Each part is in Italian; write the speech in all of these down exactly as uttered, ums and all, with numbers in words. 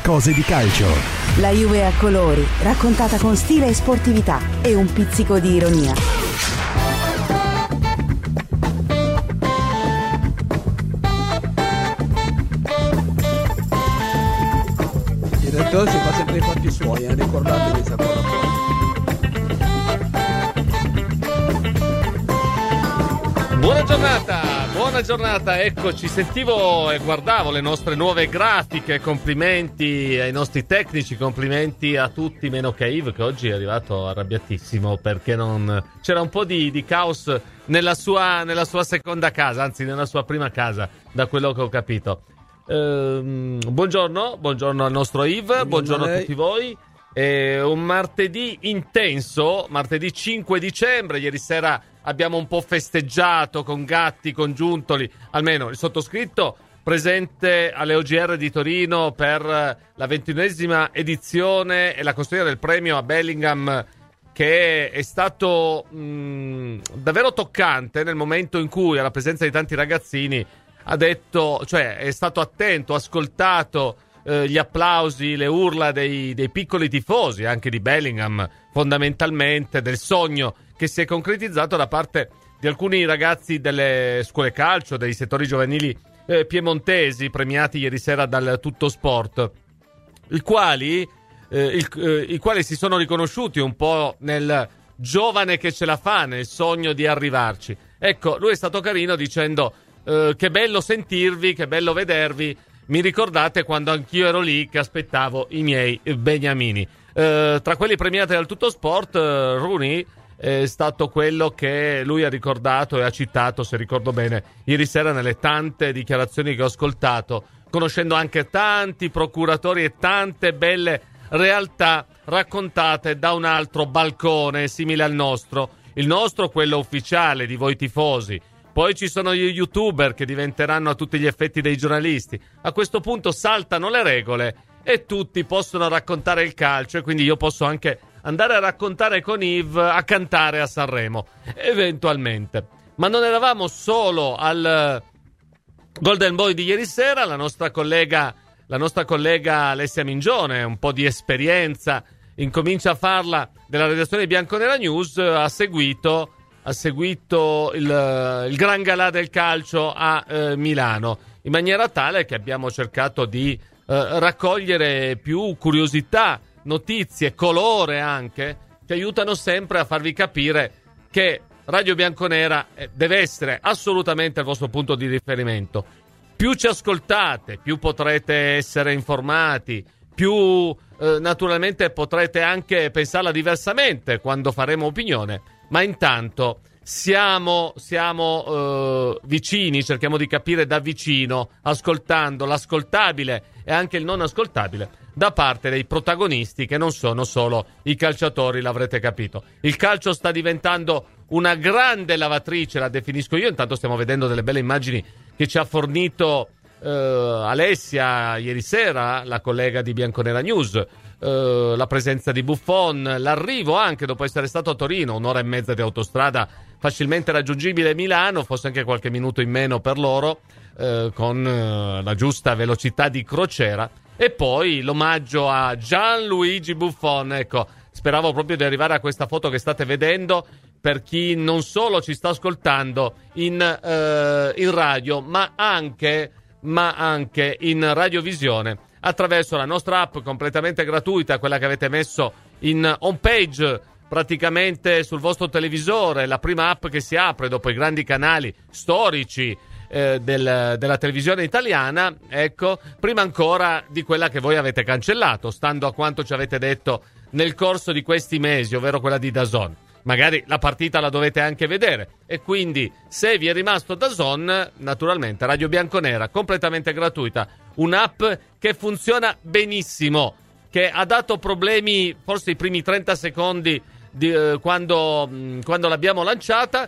cose di calcio. La Juve a colori, raccontata con stile e sportività e un pizzico di ironia. Il direttore si fa sempre i fatti suoi, eh? Ricordatevi questa cosa qua. Buona giornata, buona giornata, eccoci, sentivo e guardavo le nostre nuove grafiche, complimenti ai nostri tecnici, complimenti a tutti meno che a Yves che oggi è arrivato arrabbiatissimo perché non c'era un po' di, di caos nella sua, nella sua seconda casa, anzi nella sua prima casa, da quello che ho capito. Ehm, buongiorno, buongiorno al nostro Yves, buongiorno, buongiorno a tutti voi. È un martedì intenso, martedì cinque dicembre, ieri sera abbiamo un po' festeggiato con Gatti, con Giuntoli, almeno il sottoscritto presente alle O G R di Torino per la ventunesima edizione e la consegna del premio a Bellingham, che è stato mh, davvero toccante nel momento in cui, alla presenza di tanti ragazzini, ha detto, cioè è stato attento, ascoltato eh, gli applausi, le urla dei, dei piccoli tifosi, anche di Bellingham, fondamentalmente, del sogno che si è concretizzato da parte di alcuni ragazzi delle scuole calcio, dei settori giovanili eh, piemontesi, premiati ieri sera dal Tutto Sport, i quali, eh, il, eh, i quali si sono riconosciuti un po' nel giovane che ce la fa, nel sogno di arrivarci. Ecco, lui è stato carino dicendo eh, che bello sentirvi, che bello vedervi, mi ricordate quando anch'io ero lì che aspettavo i miei beniamini. Eh, tra quelli premiati dal Tutto Sport, eh, Rooney è stato quello che lui ha ricordato e ha citato, se ricordo bene, ieri sera nelle tante dichiarazioni che ho ascoltato, conoscendo anche tanti procuratori e tante belle realtà raccontate da un altro balcone simile al nostro, il nostro, quello ufficiale di voi tifosi. Poi ci sono gli youtuber che diventeranno a tutti gli effetti dei giornalisti. A questo punto saltano le regole e tutti possono raccontare il calcio, e quindi io posso anche andare a raccontare con Yves, a cantare a Sanremo, eventualmente. Ma non eravamo solo al Golden Boy di ieri sera, la nostra collega, la nostra collega Alessia Mingione, un po' di esperienza, incomincia a farla della redazione di Bianconera News, ha seguito, ha seguito il, il Gran Galà del calcio a eh, Milano, in maniera tale che abbiamo cercato di eh, raccogliere più curiosità, notizie, colore anche, che aiutano sempre a farvi capire che Radio Bianconera deve essere assolutamente il vostro punto di riferimento. Più ci ascoltate, più potrete essere informati, più eh, naturalmente potrete anche pensarla diversamente quando faremo opinione, ma intanto siamo, siamo eh, vicini, cerchiamo di capire da vicino, ascoltando l'ascoltabile e anche il non ascoltabile da parte dei protagonisti, che non sono solo i calciatori, l'avrete capito. Il calcio sta diventando una grande lavatrice, la definisco io. Intanto stiamo vedendo delle belle immagini che ci ha fornito eh, Alessia ieri sera, la collega di Bianconera News, eh, la presenza di Buffon, l'arrivo anche dopo essere stato a Torino, un'ora e mezza di autostrada facilmente raggiungibile a Milano, forse anche qualche minuto in meno per loro, eh, con eh, la giusta velocità di crociera. E poi l'omaggio a Gianluigi Buffon. Ecco, speravo proprio di arrivare a questa foto che state vedendo, per chi non solo ci sta ascoltando in, eh, in radio, ma anche, ma anche in radiovisione, attraverso la nostra app completamente gratuita, quella che avete messo in home page praticamente sul vostro televisore, la prima app che si apre dopo i grandi canali storici eh, del, della televisione italiana, ecco, prima ancora di quella che voi avete cancellato, stando a quanto ci avete detto nel corso di questi mesi, ovvero quella di D A Z N. Magari la partita la dovete anche vedere, e quindi se vi è rimasto D A Z N, naturalmente Radio Bianconera completamente gratuita, un'app che funziona benissimo, che ha dato problemi forse i primi trenta secondi di, eh, quando, mh, quando l'abbiamo lanciata,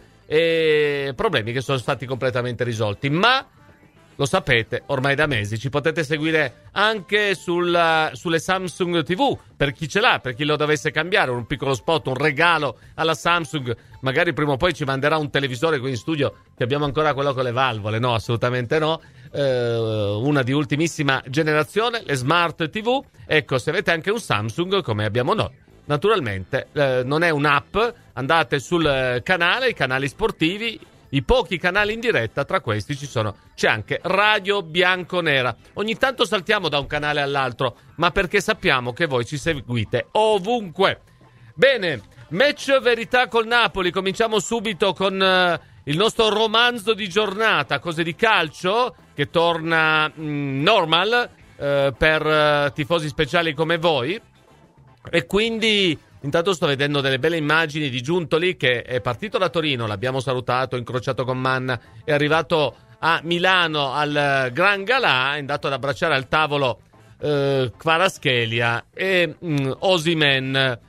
e problemi che sono stati completamente risolti. Ma lo sapete, ormai da mesi ci potete seguire anche sulla, sulle Samsung tivù, per chi ce l'ha, per chi lo dovesse cambiare, un piccolo spot, un regalo alla Samsung. Magari prima o poi ci manderà un televisore qui in studio, che abbiamo ancora quello con le valvole, no, assolutamente no. eh, una di ultimissima generazione, le smart tivù. Ecco, se avete anche un Samsung come abbiamo noi, naturalmente eh, non è un'app, andate sul canale, i canali sportivi, i pochi canali in diretta, tra questi ci sono, c'è anche Radio Bianconera. Ogni tanto saltiamo da un canale all'altro, ma perché sappiamo che voi ci seguite ovunque. Bene, match verità col Napoli, cominciamo subito con uh, il nostro romanzo di giornata, cose di calcio, che torna mh, normal uh, per uh, tifosi speciali come voi, e quindi intanto sto vedendo delle belle immagini di Giuntoli che è partito da Torino, l'abbiamo salutato, incrociato con Manna, è arrivato a Milano al Gran Galà, è andato ad abbracciare al tavolo uh, Kvaratskhelia e mh, Osimhen.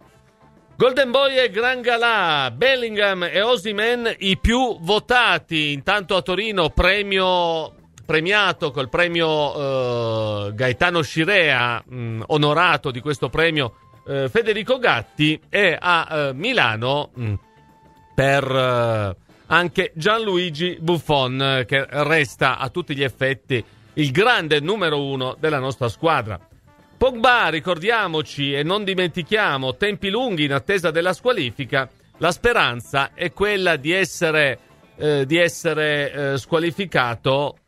Golden Boy e Gran Galà, Bellingham e Osimhen i più votati. Intanto a Torino premio premiato col premio uh, Gaetano Scirea, mh, onorato di questo premio uh, Federico Gatti, e a uh, Milano mh, per uh, anche Gianluigi Buffon, che resta a tutti gli effetti il grande numero uno della nostra squadra. Pogba, ricordiamoci e non dimentichiamo, tempi lunghi in attesa della squalifica. La speranza è quella di essere, eh, di essere eh, squalificato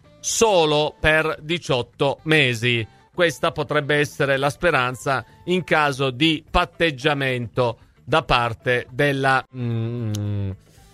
solo per diciotto mesi. Questa potrebbe essere la speranza in caso di patteggiamento da parte della, mm,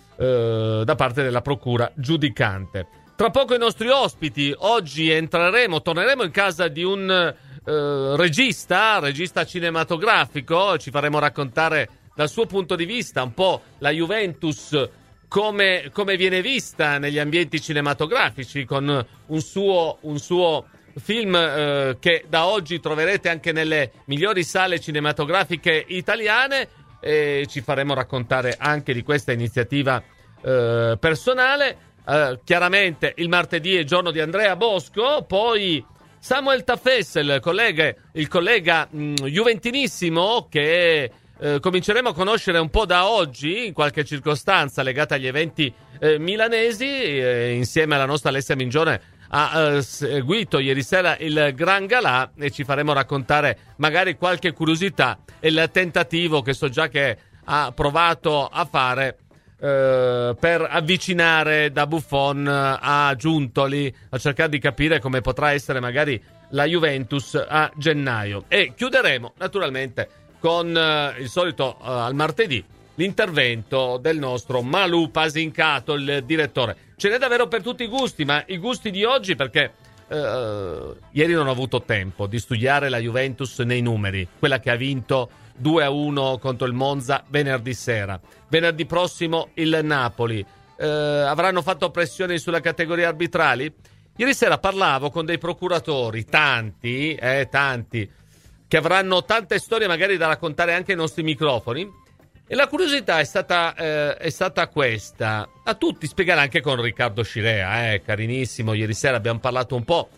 eh, da parte della procura giudicante. Tra poco i nostri ospiti. Oggi entreremo, torneremo in casa di un Uh, regista, regista cinematografico, ci faremo raccontare dal suo punto di vista un po' la Juventus come, come viene vista negli ambienti cinematografici, con un suo, un suo film uh, che da oggi troverete anche nelle migliori sale cinematografiche italiane, e ci faremo raccontare anche di questa iniziativa uh, personale. Uh, chiaramente il martedì è il giorno di Andrea Bosco, poi Samuel Taffes, il collega, il collega mh, juventinissimo, che eh, cominceremo a conoscere un po' da oggi, in qualche circostanza legata agli eventi eh, milanesi. Eh, insieme alla nostra Alessia Mingione ha eh, seguito ieri sera il Gran Galà, e ci faremo raccontare magari qualche curiosità e il tentativo che so già che ha provato a fare Uh, per avvicinare da Buffon a Giuntoli, a cercare di capire come potrà essere magari la Juventus a gennaio. E chiuderemo naturalmente con uh, il solito uh, al martedì l'intervento del nostro Malù Pasincato, il direttore. Ce n'è davvero per tutti i gusti, ma i gusti di oggi, perché uh, ieri non ho avuto tempo di studiare la Juventus nei numeri, quella che ha vinto due a uno contro il Monza venerdì sera. Venerdì prossimo il Napoli. Eh, avranno fatto pressioni sulla categoria arbitrali? Ieri sera parlavo con dei procuratori, tanti, eh, tanti, che avranno tante storie magari da raccontare anche ai nostri microfoni, e la curiosità è stata, eh, è stata questa. A tutti spiegare, anche con Riccardo Scirea, eh, carinissimo, ieri sera abbiamo parlato un po',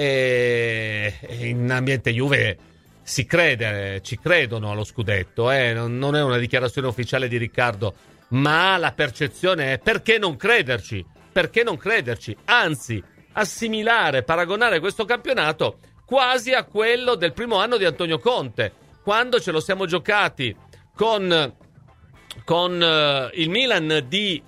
e in ambiente Juve si crede, ci credono allo scudetto, eh? non, non è una dichiarazione ufficiale di Riccardo, ma la percezione è: perché non crederci? Perché non crederci? Anzi, assimilare, paragonare questo campionato quasi a quello del primo anno di Antonio Conte, quando ce lo siamo giocati con, con uh, il Milan di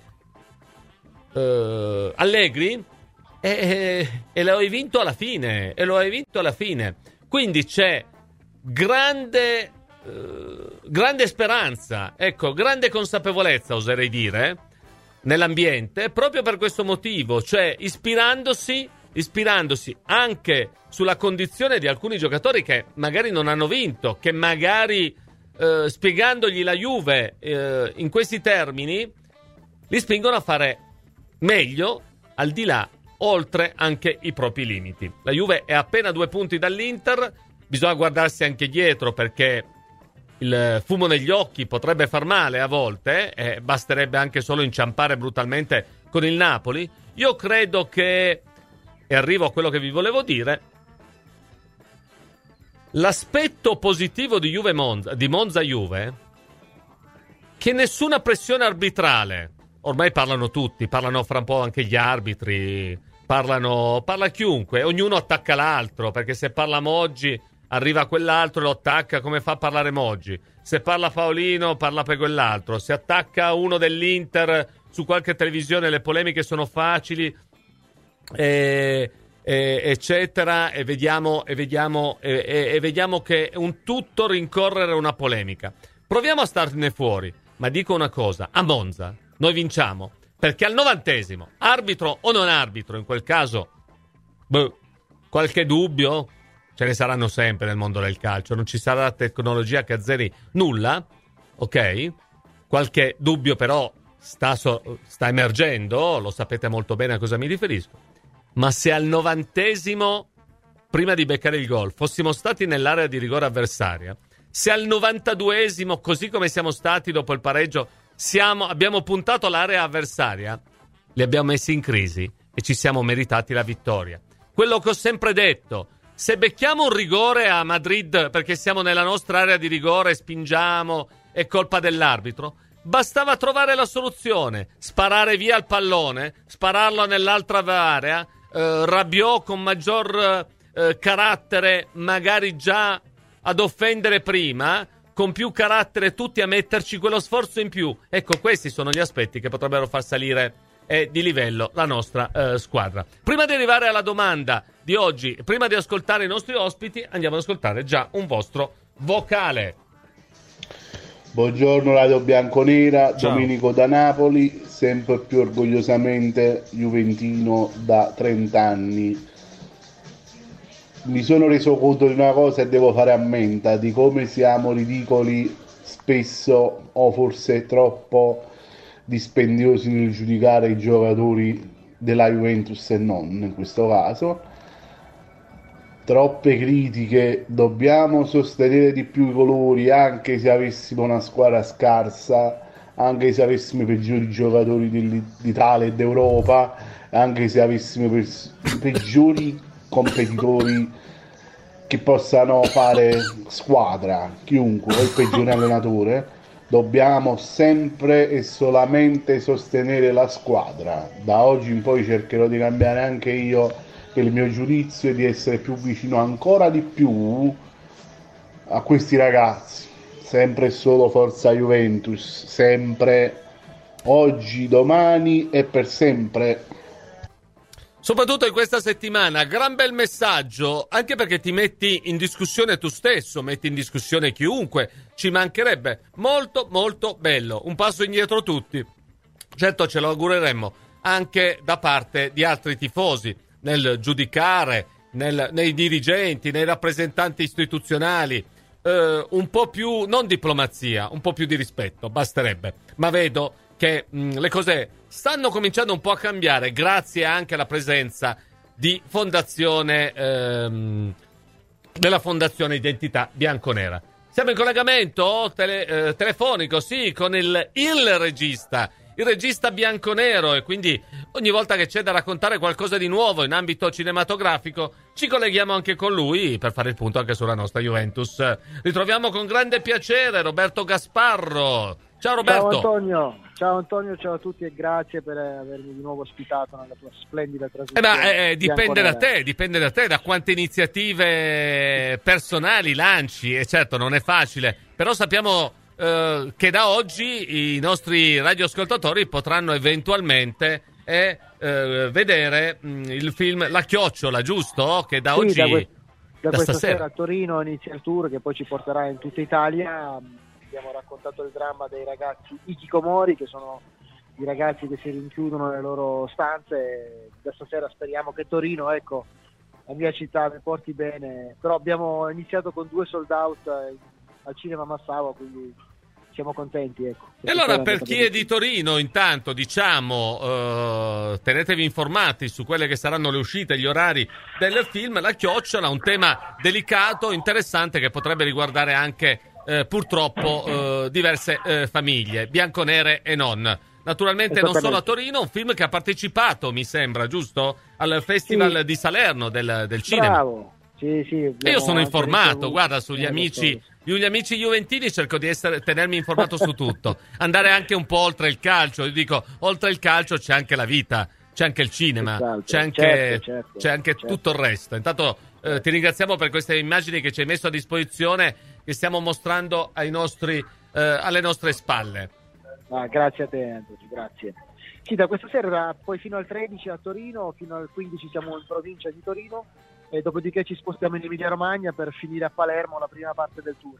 uh, Allegri, e, e, e lo hai vinto alla fine, e lo hai vinto alla fine. Quindi c'è grande uh, grande speranza, ecco, grande consapevolezza, oserei dire, nell'ambiente, proprio per questo motivo, cioè ispirandosi ispirandosi anche sulla condizione di alcuni giocatori che magari non hanno vinto, che magari uh, spiegandogli la Juve uh, in questi termini li spingono a fare meglio, al di là, oltre anche i propri limiti. La Juve è appena due punti dall'Inter. Bisogna guardarsi anche dietro, perché il fumo negli occhi potrebbe far male a volte, eh, basterebbe anche solo inciampare brutalmente con il Napoli. Io credo che, e arrivo a quello che vi volevo dire, l'aspetto positivo di Juve Monza, di Monza Juve, che nessuna pressione arbitrale, ormai parlano tutti, parlano fra un po' anche gli arbitri, parlano, parla chiunque, ognuno attacca l'altro, perché se parla Moggi arriva quell'altro e lo attacca, come fa a parlare Moggi? Se parla Paolino parla per quell'altro, se attacca uno dell'Inter su qualche televisione le polemiche sono facili, e, e, eccetera, e vediamo, e, vediamo, e, e, e vediamo che è un tutto rincorrere una polemica. Proviamo a starne fuori, ma dico una cosa, a Monza noi vinciamo, perché al novantesimo, arbitro o non arbitro, in quel caso, boh, qualche dubbio ce ne saranno sempre nel mondo del calcio, non ci sarà tecnologia che azzeri nulla, ok? Qualche dubbio però sta, so, sta emergendo, lo sapete molto bene a cosa mi riferisco, ma se al novantesimo, prima di beccare il gol, fossimo stati nell'area di rigore avversaria, se al novantaduesimo, così come siamo stati dopo il pareggio, siamo, abbiamo puntato l'area avversaria, li abbiamo messi in crisi e ci siamo meritati la vittoria. Quello che ho sempre detto, se becchiamo un rigore a Madrid perché siamo nella nostra area di rigore, spingiamo, è colpa dell'arbitro, bastava trovare la soluzione, sparare via il pallone, spararlo nell'altra area, eh, Rabiot con maggior eh, carattere, magari già ad offendere prima, con più carattere tutti a metterci quello sforzo in più. Ecco, questi sono gli aspetti che potrebbero far salire eh, di livello la nostra eh, squadra. Prima di arrivare alla domanda di oggi, prima di ascoltare i nostri ospiti, andiamo ad ascoltare già un vostro vocale. Buongiorno Radio Bianconera, Ciao. Domenico da Napoli, sempre più orgogliosamente juventino da trenta anni. Mi sono reso conto di una cosa e devo fare ammenda, di come siamo ridicoli spesso o forse troppo dispendiosi nel giudicare i giocatori della Juventus e non in questo caso. Troppe critiche, dobbiamo sostenere di più i colori anche se avessimo una squadra scarsa, anche se avessimo i peggiori giocatori d'Italia e d'Europa, anche se avessimo pers- i peggiori competitori che possano fare squadra, chiunque, il peggiore allenatore, dobbiamo sempre e solamente sostenere la squadra. Da oggi in poi cercherò di cambiare anche io il mio giudizio e di essere più vicino ancora di più a questi ragazzi. Sempre e solo forza Juventus, sempre, oggi, domani e per sempre. Soprattutto in questa settimana, gran bel messaggio, anche perché ti metti in discussione tu stesso, metti in discussione chiunque, ci mancherebbe. Molto molto bello, un passo indietro tutti. Certo ce lo augureremmo anche da parte di altri tifosi, nel giudicare, nel, nei dirigenti, nei rappresentanti istituzionali, eh, un po' più, non diplomazia, un po' più di rispetto, basterebbe. Ma vedo che mh, le cose stanno cominciando un po' a cambiare grazie anche alla presenza di fondazione ehm, della Fondazione Identità Bianconera. Siamo in collegamento tele, eh, telefonico, sì, con il, il regista, il regista bianconero, e quindi ogni volta che c'è da raccontare qualcosa di nuovo in ambito cinematografico ci colleghiamo anche con lui per fare il punto anche sulla nostra Juventus. Ritroviamo con grande piacere Roberto Gasparro. Ciao Roberto. Ciao Antonio, ciao Antonio, ciao a tutti e grazie per avermi di nuovo ospitato nella tua splendida trasmissione. Eh, ma eh, dipende da te, dipende da te, da quante iniziative personali lanci, e certo non è facile, però sappiamo eh, che da oggi i nostri radioascoltatori potranno eventualmente eh, eh, vedere mh, il film La Chiocciola, giusto? Che da sì, oggi, da, que- da, da questa stasera sera a Torino inizia il tour che poi ci porterà in tutta Italia. Abbiamo raccontato il dramma dei ragazzi hikikomori, che sono i ragazzi che si rinchiudono nelle loro stanze. Da stasera speriamo che Torino, ecco, la mia città, mi porti bene. Però abbiamo iniziato con due sold out al cinema Massavo, quindi siamo contenti, ecco. E allora, per chi è di Torino, intanto diciamo eh, tenetevi informati su quelle che saranno le uscite, gli orari del film La Chiocciola, un tema delicato, interessante, che potrebbe riguardare anche Eh, purtroppo eh, diverse eh, famiglie, bianconere e non. Naturalmente non solo a Torino, un film che ha partecipato, mi sembra, giusto? Al Festival sì. di Salerno del, del cinema. Bravo. Sì, sì, e io sono informato, guarda, sugli amici, gli amici juventini cerco di essere, tenermi informato su tutto, andare anche un po' oltre il calcio. Io dico, oltre il calcio c'è anche la vita c'è anche il cinema, Esatto, c'è anche, certo, certo, c'è anche certo. tutto il resto. Intanto eh, ti ringraziamo per queste immagini che ci hai messo a disposizione, che stiamo mostrando ai nostri, eh, alle nostre spalle. Ah, grazie a te, Antonio, grazie. Sì, da questa sera poi fino al tredici a Torino, fino al quindici siamo in provincia di Torino e dopodiché ci spostiamo in Emilia Romagna per finire a Palermo la prima parte del tour.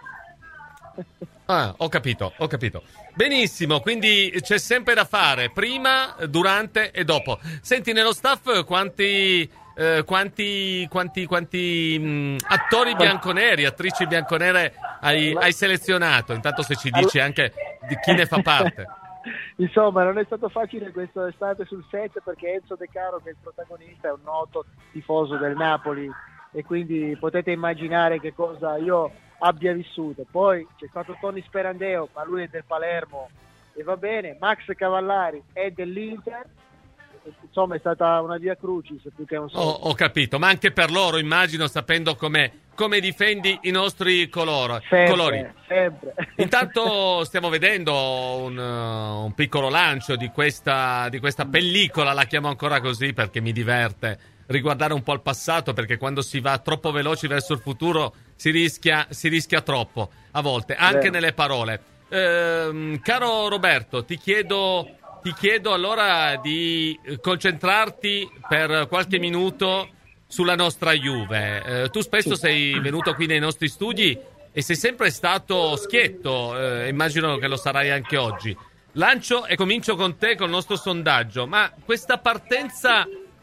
Ah, ho capito, ho capito. Benissimo, quindi c'è sempre da fare, prima, durante e dopo. Senti, nello staff quanti eh, quanti quanti quanti mh, attori bianconeri, attrici bianconere hai, hai selezionato? Intanto se ci dici anche di chi ne fa parte. Insomma, non è stato facile questa estate sul set perché Enzo De Caro, che è il protagonista, è un noto tifoso del Napoli e quindi potete immaginare che cosa io abbia vissuto. Poi c'è stato Tony Sperandeo, ma lui è del Palermo e va bene. Max Cavallari è dell'Inter, insomma è stata una via crucis più che un Ho, solo. ho capito, ma anche per loro immagino, sapendo come come difendi i nostri coloro, Sempre, colori. sempre. Intanto stiamo vedendo un, uh, un piccolo lancio di questa, di questa pellicola, la chiamo ancora così perché mi diverte riguardare un po' il passato, perché quando si va troppo veloci verso il futuro si rischia, si rischia troppo a volte, anche Vero. nelle parole. Ehm, caro Roberto, ti chiedo, ti chiedo allora di concentrarti per qualche minuto sulla nostra Juve. Eh, tu spesso sei venuto qui nei nostri studi e sei sempre stato schietto, eh, immagino che lo sarai anche oggi. Lancio e comincio con te, col nostro sondaggio, ma questa partenza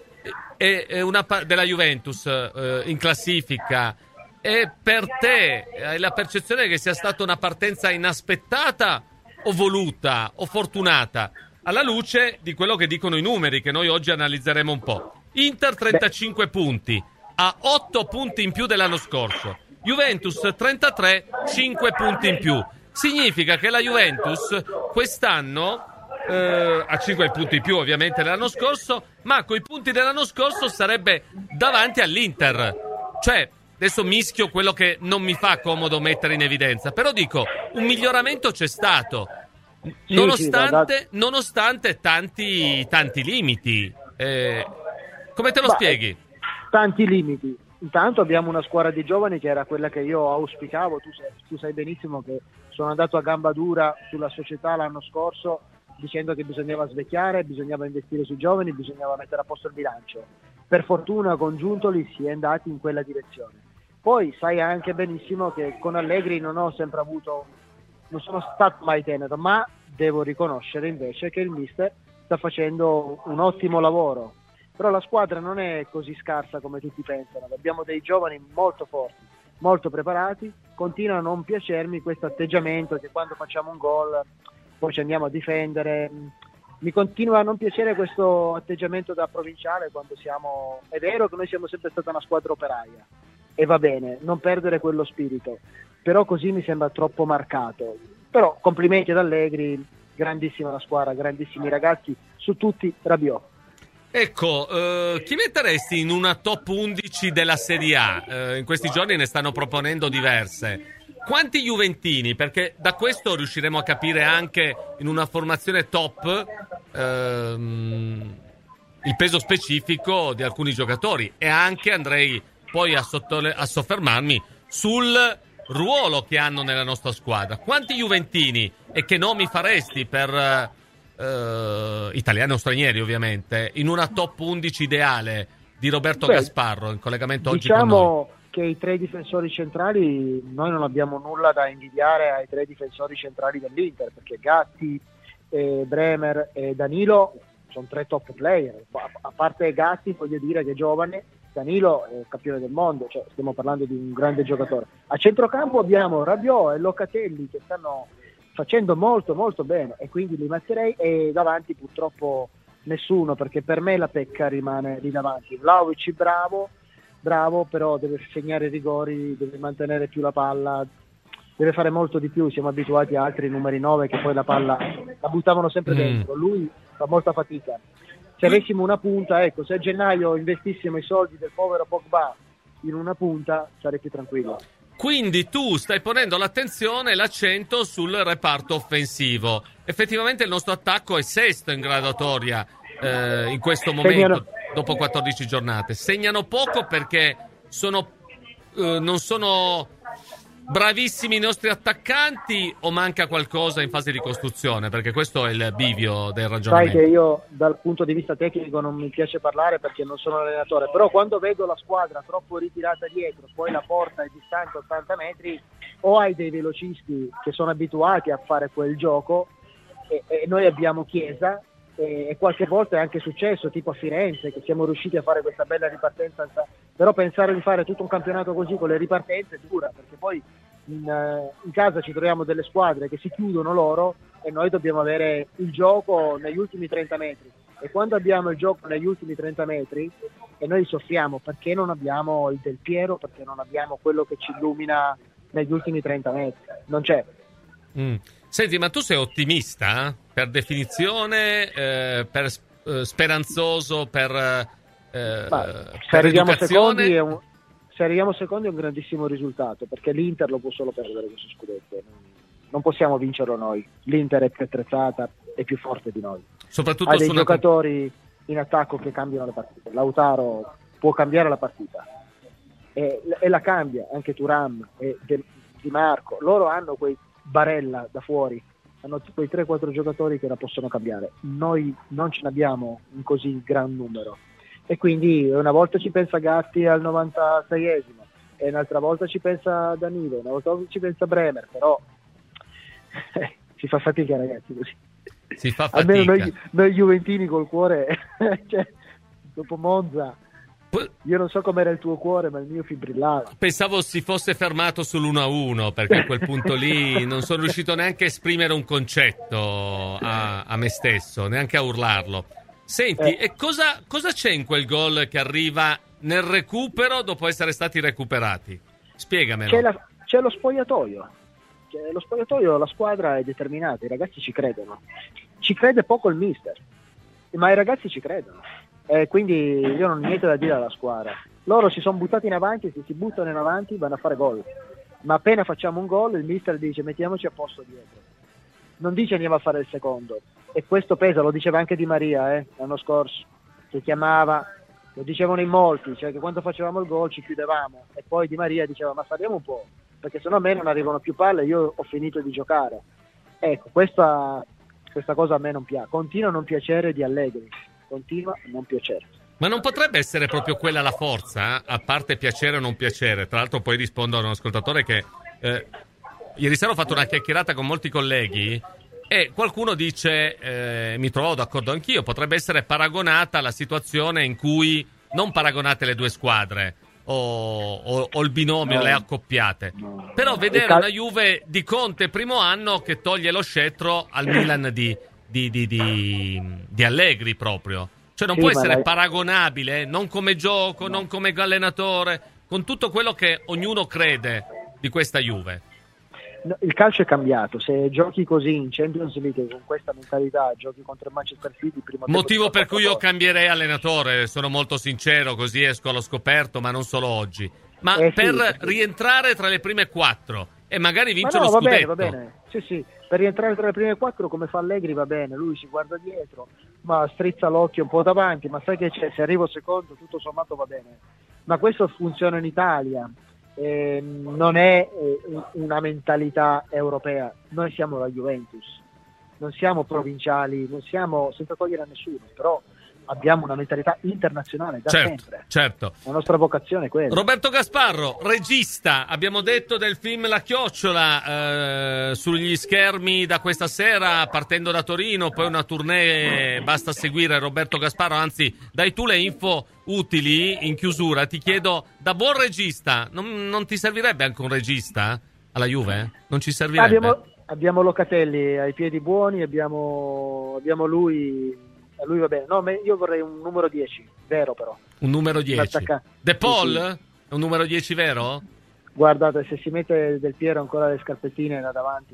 è, è una pa- della Juventus eh, in classifica, è per te, hai la percezione che sia stata una partenza inaspettata o voluta o fortunata, alla luce di quello che dicono i numeri che noi oggi analizzeremo un po'? Inter trentacinque punti, ha otto punti in più dell'anno scorso. Juventus trentatré, cinque punti in più. Significa che la Juventus quest'anno eh, ha cinque punti in più ovviamente dell'anno scorso, ma coi punti dell'anno scorso sarebbe davanti all'Inter. Cioè, adesso mischio quello che non mi fa comodo mettere in evidenza, però dico, un miglioramento c'è stato, nonostante, sì, sì, nonostante tanti, tanti limiti. Eh, come te lo Bah, spieghi? Tanti limiti. Intanto abbiamo una squadra di giovani che era quella che io auspicavo. Tu sai, tu sai benissimo che sono andato a gamba dura sulla società l'anno scorso dicendo che bisognava svecchiare, bisognava investire sui giovani, bisognava mettere a posto il bilancio. Per fortuna con Giuntoli si è andati in quella direzione. Poi sai anche benissimo che con Allegri non ho sempre avuto, non sono stato mai tenero, ma devo riconoscere invece che il mister sta facendo un ottimo lavoro. Però la squadra non è così scarsa come tutti pensano, abbiamo dei giovani molto forti, molto preparati. Continua a non piacermi questo atteggiamento che quando facciamo un gol poi ci andiamo a difendere. Mi continua a non piacere questo atteggiamento da provinciale quando siamo... È vero che noi siamo sempre stata una squadra operaia e va bene, non perdere quello spirito, però così mi sembra troppo marcato. Però complimenti ad Allegri, grandissima la squadra, grandissimi ragazzi, su tutti Rabiot. Ecco, eh, chi metteresti in una top undici della Serie A? Eh, in questi giorni ne stanno proponendo diverse. Quanti juventini? Perché da questo riusciremo a capire anche in una formazione top ehm, il peso specifico di alcuni giocatori, e anche andrei poi a, sottole- a soffermarmi sul ruolo che hanno nella nostra squadra. Quanti juventini e che nomi faresti per... Uh, italiani o stranieri ovviamente, in una top undici ideale di Roberto Beh, Gasparro, in collegamento oggi diciamo con noi? Che i tre difensori centrali, noi non abbiamo nulla da invidiare ai tre difensori centrali dell'Inter, perché Gatti, eh, Bremer e Danilo sono tre top player. A parte Gatti, voglio dire che è giovane, Danilo è campione del mondo, cioè stiamo parlando di un grande giocatore. A centrocampo abbiamo Rabiot e Locatelli che stanno facendo molto molto bene e quindi li metterei, e davanti purtroppo nessuno, perché per me la pecca rimane lì davanti. Vlahovic bravo, bravo, però deve segnare i rigori, deve mantenere più la palla, deve fare molto di più. Siamo abituati a altri numeri nove che poi la palla la buttavano sempre Mm. dentro, lui fa molta fatica. Se avessimo una punta, ecco, se a gennaio investissimo i soldi del povero Pogba in una punta, sarei più tranquillo. Quindi tu stai ponendo l'attenzione e l'accento sul reparto offensivo. Effettivamente il nostro attacco è sesto in graduatoria eh, in questo momento, Segnano. dopo quattordici giornate? Segnano poco perché sono, eh, non sono bravissimi i nostri attaccanti, o manca qualcosa in fase di costruzione? Perché questo è il bivio del Sai ragionamento. che io dal punto di vista tecnico non mi piace parlare perché non sono allenatore, però quando vedo la squadra troppo ritirata dietro, poi la porta è distante ottanta metri, o hai dei velocisti che sono abituati a fare quel gioco, e, e noi abbiamo Chiesa, e, e qualche volta è anche successo, tipo a Firenze, che siamo riusciti a fare questa bella ripartenza, però pensare di fare tutto un campionato così con le ripartenze è dura, perché poi in, eh, in casa ci troviamo delle squadre che si chiudono loro e noi dobbiamo avere il gioco negli ultimi trenta metri, e quando abbiamo il gioco negli ultimi trenta metri e noi soffriamo perché non abbiamo il Del Piero, perché non abbiamo quello che ci illumina negli ultimi trenta metri, non c'è. Mm. Senti, ma tu sei ottimista per definizione, eh, per eh, speranzoso, per, eh, Ma, se per arriviamo educazione? secondi è un, se arriviamo secondi è un grandissimo risultato, perché l'Inter lo può solo perdere questo scudetto, non possiamo vincerlo noi, l'Inter è più attrezzata, è più forte di noi, Soprattutto ha dei su una... giocatori in attacco che cambiano le partite. Lautaro può cambiare la partita e, e la cambia, anche Thuram e De, Di Marco, loro hanno quei Barella da fuori, hanno quei tre quattro giocatori che la possono cambiare, noi non ce ne abbiamo un così gran numero, e quindi una volta ci pensa Gatti al novantaseiesimo e un'altra volta ci pensa Danilo, una volta ci pensa Bremer, però eh, si fa fatica, ragazzi, così. Si fa fatica. Almeno noi, noi Juventini col cuore cioè, dopo Monza, io non so com'era il tuo cuore, ma il mio fibrillava. Pensavo si fosse fermato sull'uno a uno, perché a quel punto lì non sono riuscito neanche a esprimere un concetto a, a me stesso, neanche a urlarlo. Senti, Eh. e cosa, cosa c'è in quel gol che arriva nel recupero dopo essere stati recuperati? Spiegamelo. C'è, la- c'è lo spogliatoio. C'è lo spogliatoio, la squadra è determinata, i ragazzi ci credono. Ci crede poco il mister, ma i ragazzi ci credono. E quindi io non ho niente da dire alla squadra. Loro si sono buttati in avanti, se si buttano in avanti vanno a fare gol. Ma appena facciamo un gol il mister dice mettiamoci a posto dietro. Non dice andiamo a fare il secondo. E questo pesa, lo diceva anche Di Maria eh, l'anno scorso, che chiamava, lo dicevano in molti, cioè che quando facevamo il gol ci chiudevamo, e poi Di Maria diceva ma saliamo un po', perché sennò a me non arrivano più palle, io ho finito di giocare. Ecco, questa, questa cosa a me non piace, continua a non piacere di Allegri, continua a non piacere. Ma non potrebbe essere proprio quella la forza, a parte piacere o non piacere? Tra l'altro poi rispondo a un ascoltatore che eh, ieri sera ho fatto una chiacchierata con molti colleghi e qualcuno dice, eh, mi trovo d'accordo anch'io, potrebbe essere paragonata alla situazione in cui non paragonate le due squadre o, o, o il binomio, No. le accoppiate, No. però vedere E cal- una Juve di Conte primo anno che toglie lo scettro al Milan di, di, di, di, di Allegri proprio. Cioè non Sì, può ma essere la- paragonabile, non come gioco, non come allenatore, con tutto quello che ognuno crede di questa Juve. No, il calcio è cambiato, se giochi così in Champions League con questa mentalità, giochi contro il Manchester City, prima o Motivo tempo per cui io quattro cambierei allenatore, sono molto sincero, così esco allo scoperto, ma non solo oggi. Ma Eh sì, per perché- rientrare tra le prime quattro e magari Ma vincere no, lo va scudetto. bene, va bene. Sì, sì, per rientrare tra le prime quattro come fa Allegri va bene, lui si guarda dietro, ma strizza l'occhio un po' davanti, ma sai che c'è, se arrivo secondo tutto sommato va bene. Ma questo funziona in Italia, eh, non è eh, una mentalità europea, noi siamo la Juventus, non siamo provinciali, non siamo, senza togliere a nessuno, però abbiamo una mentalità internazionale da Certo, sempre. certo. La nostra vocazione è quella. Roberto Gasparro, regista, abbiamo detto del film La Chiocciola, eh, sugli schermi da questa sera, partendo da Torino, poi una tournée, basta seguire Roberto Gasparro, anzi dai tu le info utili in chiusura. Ti chiedo, da buon regista, non, non ti servirebbe anche un regista alla Juve? Non ci servirebbe? Abbiamo, abbiamo Locatelli ai piedi buoni, abbiamo, abbiamo lui, a lui va bene. No, ma io vorrei un numero dieci, vero però. Un numero dieci. Attacca- De Paul? Sì, sì. È un numero dieci vero? Guardate, se si mette Del Piero ancora le scarpettine da davanti,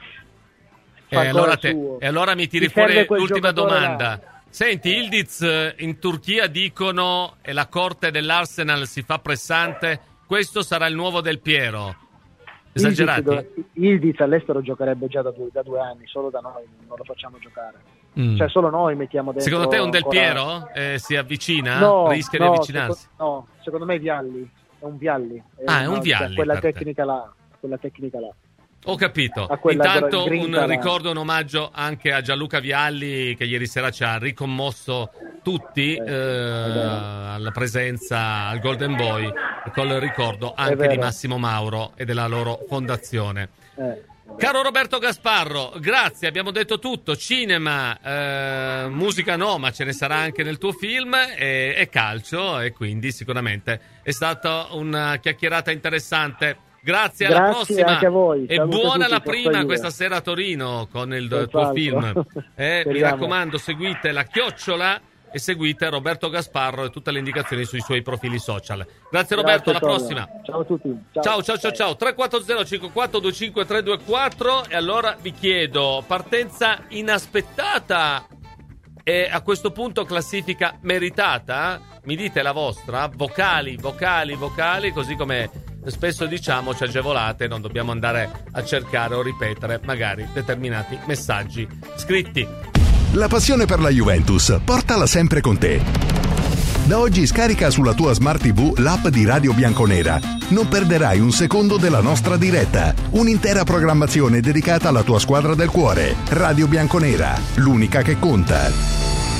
E fa allora, ancora te- il suo. e allora mi tiri Ti serve fuori quel l'ultima giocatore domanda. là. Senti, Ildiz, eh, in Turchia dicono, e la corte dell'Arsenal si fa pressante, questo sarà il nuovo Del Piero. Esagerati? Ildiz, Ildiz all'estero giocherebbe già da due, da due anni, solo da noi non lo facciamo giocare. Mm. Cioè solo noi mettiamo dentro. Secondo te un Del ancora... Piero eh, si avvicina? No, rischia no, di avvicinarsi? Secondo, no, secondo me Vialli è un Vialli. È ah, una, è un Vialli. Quella per tecnica là, quella tecnica là. Ho capito. Quella Intanto grinta, un ricordo, un omaggio anche a Gianluca Vialli, che ieri sera ci ha ricommosso tutti eh, eh, alla presenza al Golden Boy, col ricordo anche di Massimo Mauro e della loro fondazione. Eh. Caro Roberto Gasparro, grazie, abbiamo detto tutto. Cinema, eh, musica no, ma ce ne sarà anche nel tuo film, e, e calcio, e quindi sicuramente è stata una chiacchierata interessante. Grazie, alla Grazie prossima anche a voi. e Saluto buona tutti, la prima io. questa sera a Torino con il Senza tuo altro. film. Eh, mi Speriamo. raccomando, seguite La Chiocciola e seguite Roberto Gasparro e tutte le indicazioni sui suoi profili social. Grazie Roberto, Grazie, alla Tonio. prossima. Ciao a tutti. Ciao ciao ciao ciao, ciao. tre quattro zero cinque quattro due cinque tre due quattro. E allora vi chiedo, partenza inaspettata e a questo punto classifica meritata? Mi dite la vostra? Vocali, vocali, vocali, così come spesso diciamo ci agevolate, non dobbiamo andare a cercare o ripetere magari determinati messaggi scritti. La passione per la Juventus, portala sempre con te. Da oggi scarica sulla tua Smart tivù l'app di Radio Bianconera. Non perderai un secondo della nostra diretta. Un'intera programmazione dedicata alla tua squadra del cuore. Radio Bianconera, l'unica che conta.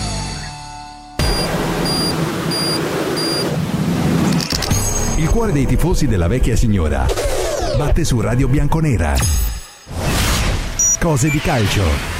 Il cuore dei tifosi della vecchia signora batte su Radio Bianconera. Cose di calcio.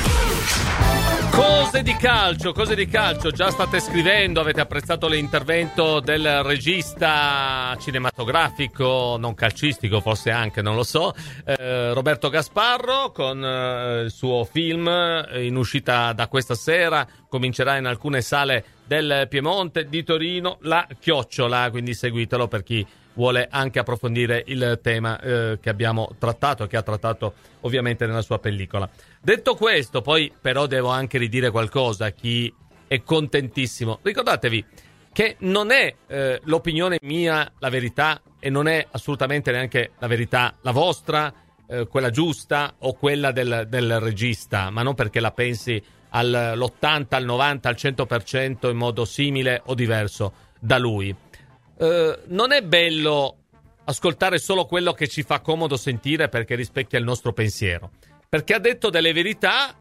Cose di calcio, cose di calcio, già state scrivendo, avete apprezzato l'intervento del regista cinematografico, non calcistico forse anche, non lo so, eh, Roberto Gasparro con eh, il suo film in uscita da questa sera, comincerà in alcune sale del Piemonte, di Torino, La Chiocciola, quindi seguitelo per chi vuole anche approfondire il tema eh, che abbiamo trattato, che ha trattato ovviamente nella sua pellicola. Detto questo, poi però devo anche ridire qualcosa a chi è contentissimo. Ricordatevi che non è eh, l'opinione mia la verità e non è assolutamente neanche la verità la vostra, eh, quella giusta o quella del, del regista, ma non perché la pensi all'ottanta, al novanta, al cento per cento in modo simile o diverso da lui. Uh, non è bello ascoltare solo quello che ci fa comodo sentire perché rispecchia il nostro pensiero, perché ha detto delle verità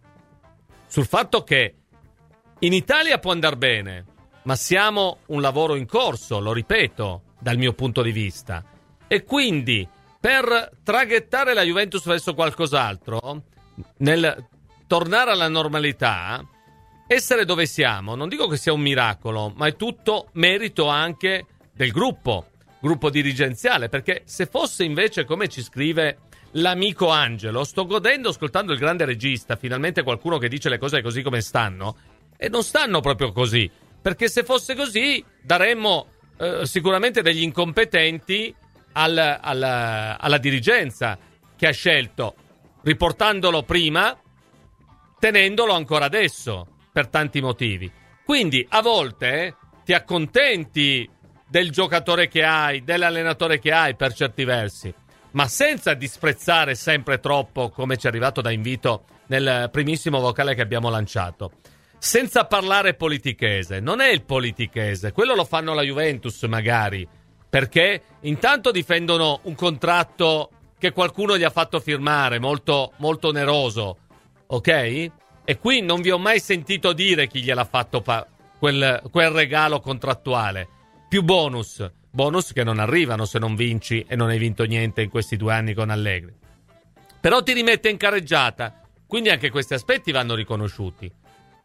sul fatto che in Italia può andare bene, ma siamo un lavoro in corso, lo ripeto, dal mio punto di vista, e quindi per traghettare la Juventus verso qualcos'altro, nel tornare alla normalità, essere dove siamo, non dico che sia un miracolo, ma è tutto merito anche del gruppo, gruppo dirigenziale, perché se fosse invece come ci scrive l'amico Angelo, sto godendo ascoltando il grande regista, finalmente qualcuno che dice le cose così come stanno, e non stanno proprio così, perché se fosse così daremmo eh, sicuramente degli incompetenti al, al, alla dirigenza che ha scelto, riportandolo prima, tenendolo ancora adesso, per tanti motivi. Quindi a volte eh, ti accontenti del giocatore che hai, dell'allenatore che hai per certi versi, ma senza disprezzare sempre troppo, come ci è arrivato da invito nel primissimo vocale che abbiamo lanciato. Senza parlare politichese, non è il politichese, quello lo fanno la Juventus magari, perché intanto difendono un contratto che qualcuno gli ha fatto firmare, molto, molto oneroso, ok? E qui non vi ho mai sentito dire chi gliel'ha fatto pa- quel, quel regalo contrattuale. Più bonus, bonus che non arrivano se non vinci e non hai vinto niente in questi due anni con Allegri. Però ti rimette in carreggiata, quindi anche questi aspetti vanno riconosciuti.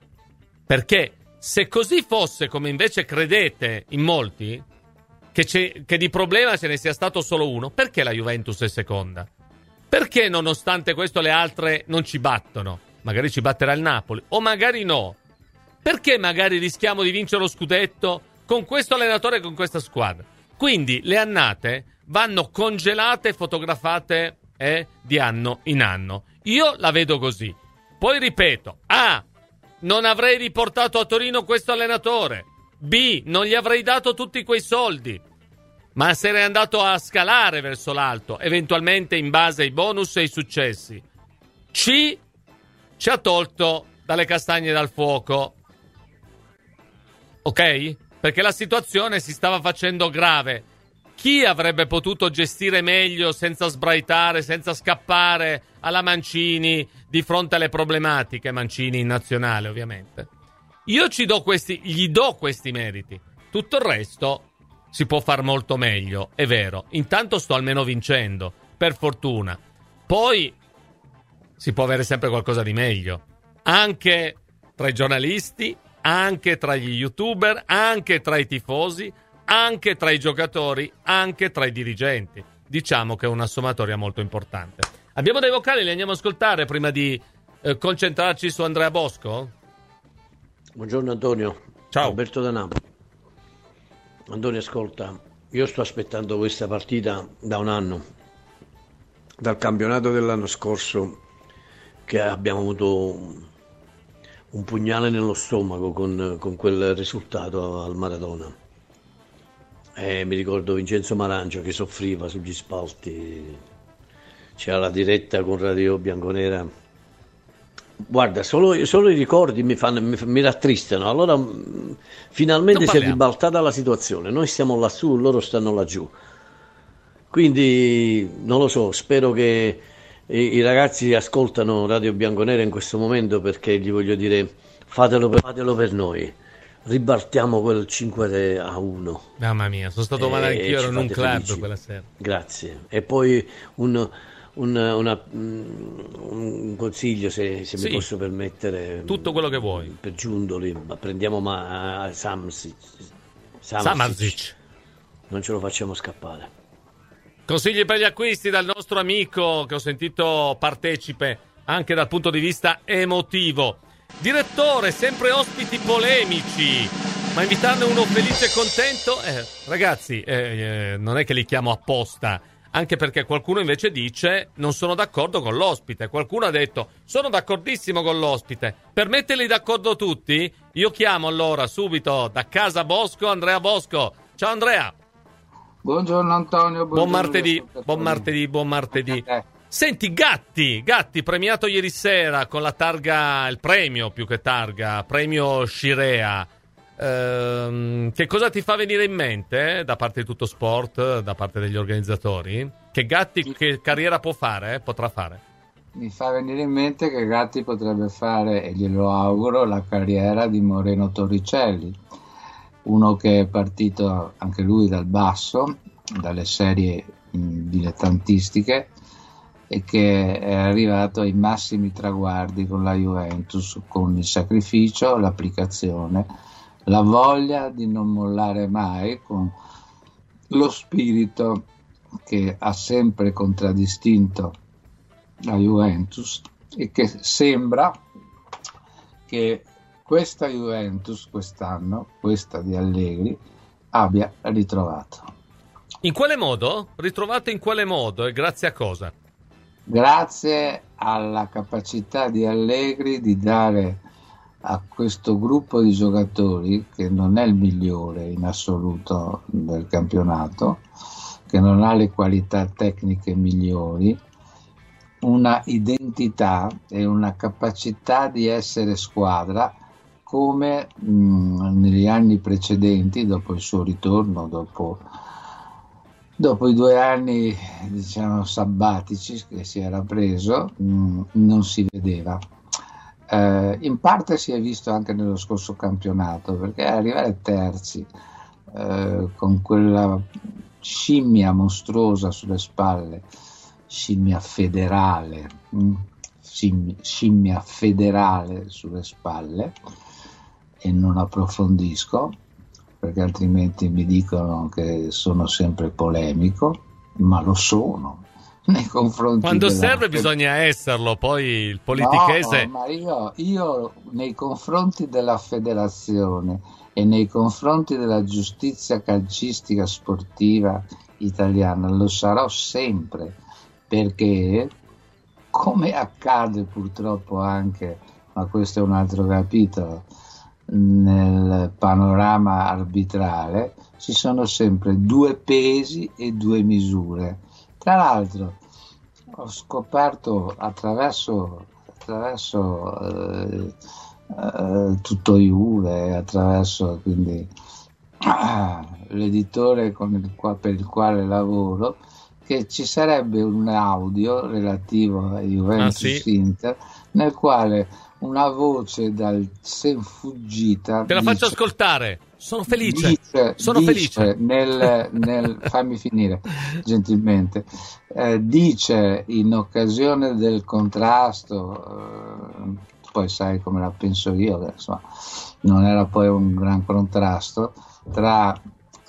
Perché se così fosse, come invece credete in molti, che, c'è, che di problema ce ne sia stato solo uno, perché la Juventus è seconda? Perché nonostante questo le altre non ci battono? Magari ci batterà il Napoli, o magari no. Perché magari rischiamo di vincere lo scudetto con questo allenatore e con questa squadra? Quindi le annate vanno congelate e fotografate eh, di anno in anno. Io la vedo così. Poi ripeto, A, non avrei riportato a Torino questo allenatore. B, non gli avrei dato tutti quei soldi. ma se n'è andato a scalare verso l'alto, eventualmente in base ai bonus e ai successi. C, ci ha tolto dalle castagne dal fuoco. Ok? Perché la situazione si stava facendo grave. Chi avrebbe potuto gestire meglio senza sbraitare, senza scappare alla Mancini di fronte alle problematiche? Mancini in nazionale, ovviamente. Io ci do questi, gli do questi meriti. Tutto il resto si può far molto meglio, è vero. Intanto sto almeno vincendo, per fortuna. Poi si può avere sempre qualcosa di meglio. Anche tra i giornalisti, anche tra gli youtuber, anche tra i tifosi, anche tra i giocatori, anche tra i dirigenti. Diciamo che è una sommatoria molto importante. Abbiamo dei vocali, li andiamo a ascoltare prima di eh, concentrarci su Andrea Bosco? Buongiorno Antonio. Ciao. Alberto da Napoli. Antonio, ascolta, io sto aspettando questa partita da un anno, dal campionato dell'anno scorso, che abbiamo avuto un, un pugnale nello stomaco con, con quel risultato al Maradona. Eh, mi ricordo Vincenzo Marancio che soffriva sugli spalti, c'era la diretta con Radio Bianconera. Guarda, solo, solo i ricordi mi, fanno, mi, mi rattristano. Allora mh, finalmente si è ribaltata la situazione, noi stiamo lassù, loro stanno laggiù, quindi non lo so, spero che i, i ragazzi ascoltano Radio Bianconera in questo momento, perché gli voglio dire, fatelo per, fatelo per noi. Ribaltiamo quel cinque a uno. Mamma mia, sono stato male anch'io, ero in un club felici. Quella sera. Grazie. E poi un, un, una, un consiglio, se, se sì, mi posso permettere. Tutto quello che vuoi. Per Giundoli, prendiamo ma, Samsic. Samsic. Non ce lo facciamo scappare. Consigli per gli acquisti dal nostro amico, che ho sentito partecipe anche dal punto di vista emotivo. Direttore, sempre ospiti polemici, ma invitarne uno felice e contento? Eh, ragazzi, eh, eh, non è che li chiamo apposta, anche perché qualcuno invece dice non sono d'accordo con l'ospite. Qualcuno ha detto sono d'accordissimo con l'ospite. Per metterli d'accordo tutti, io chiamo allora subito da casa Bosco Andrea Bosco. Ciao Andrea. Buongiorno Antonio. Buongiorno, buon martedì, buon martedì, buon martedì. Senti, Gatti, Gatti premiato ieri sera con la targa, il premio più che targa, premio Scirea. Ehm, che cosa ti fa venire in mente eh, da parte di Tutto Sport, da parte degli organizzatori? Che Gatti, che carriera può fare, eh, potrà fare? Mi fa venire in mente che Gatti potrebbe fare, e glielo auguro, la carriera di Moreno Torricelli, uno che è partito anche lui dal basso, dalle serie mh, dilettantistiche, e che è arrivato ai massimi traguardi con la Juventus, con il sacrificio, l'applicazione, la voglia di non mollare mai, con lo spirito che ha sempre contraddistinto la Juventus, e che sembra che questa Juventus quest'anno, questa di Allegri, abbia ritrovato. In quale modo? Ritrovato in quale modo e grazie a cosa? Grazie alla capacità di Allegri di dare a questo gruppo di giocatori, che non è il migliore in assoluto del campionato, che non ha le qualità tecniche migliori, una identità e una capacità di essere squadra come mh, negli anni precedenti, dopo il suo ritorno, dopo Dopo i due anni, diciamo, sabbatici che si era preso, mh, non si vedeva. Eh, in parte si è visto anche nello scorso campionato, perché arrivare terzi eh, con quella scimmia mostruosa sulle spalle, scimmia federale, mh, scimmia, scimmia federale sulle spalle, e non approfondisco, perché altrimenti mi dicono che sono sempre polemico, ma lo sono nei confronti quando della... serve bisogna esserlo, poi il politichese no, ma io, io nei confronti della federazione e nei confronti della giustizia calcistica sportiva italiana lo sarò sempre, perché come accade purtroppo anche, ma questo è un altro capitolo, nel panorama arbitrale ci sono sempre due pesi e due misure. Tra l'altro ho scoperto attraverso, attraverso eh, eh, tutto Juve, attraverso quindi ah, l'editore con il qua, per il quale lavoro, che ci sarebbe un audio relativo a Juventus ah, sì? Inter nel quale una voce dal sen fuggita te la dice, faccio ascoltare. Sono felice, dice, sono dice felice. Nel, nel, fammi finire gentilmente. Eh, dice in occasione del contrasto, eh, poi sai come la penso io, che, insomma, non era poi un gran contrasto tra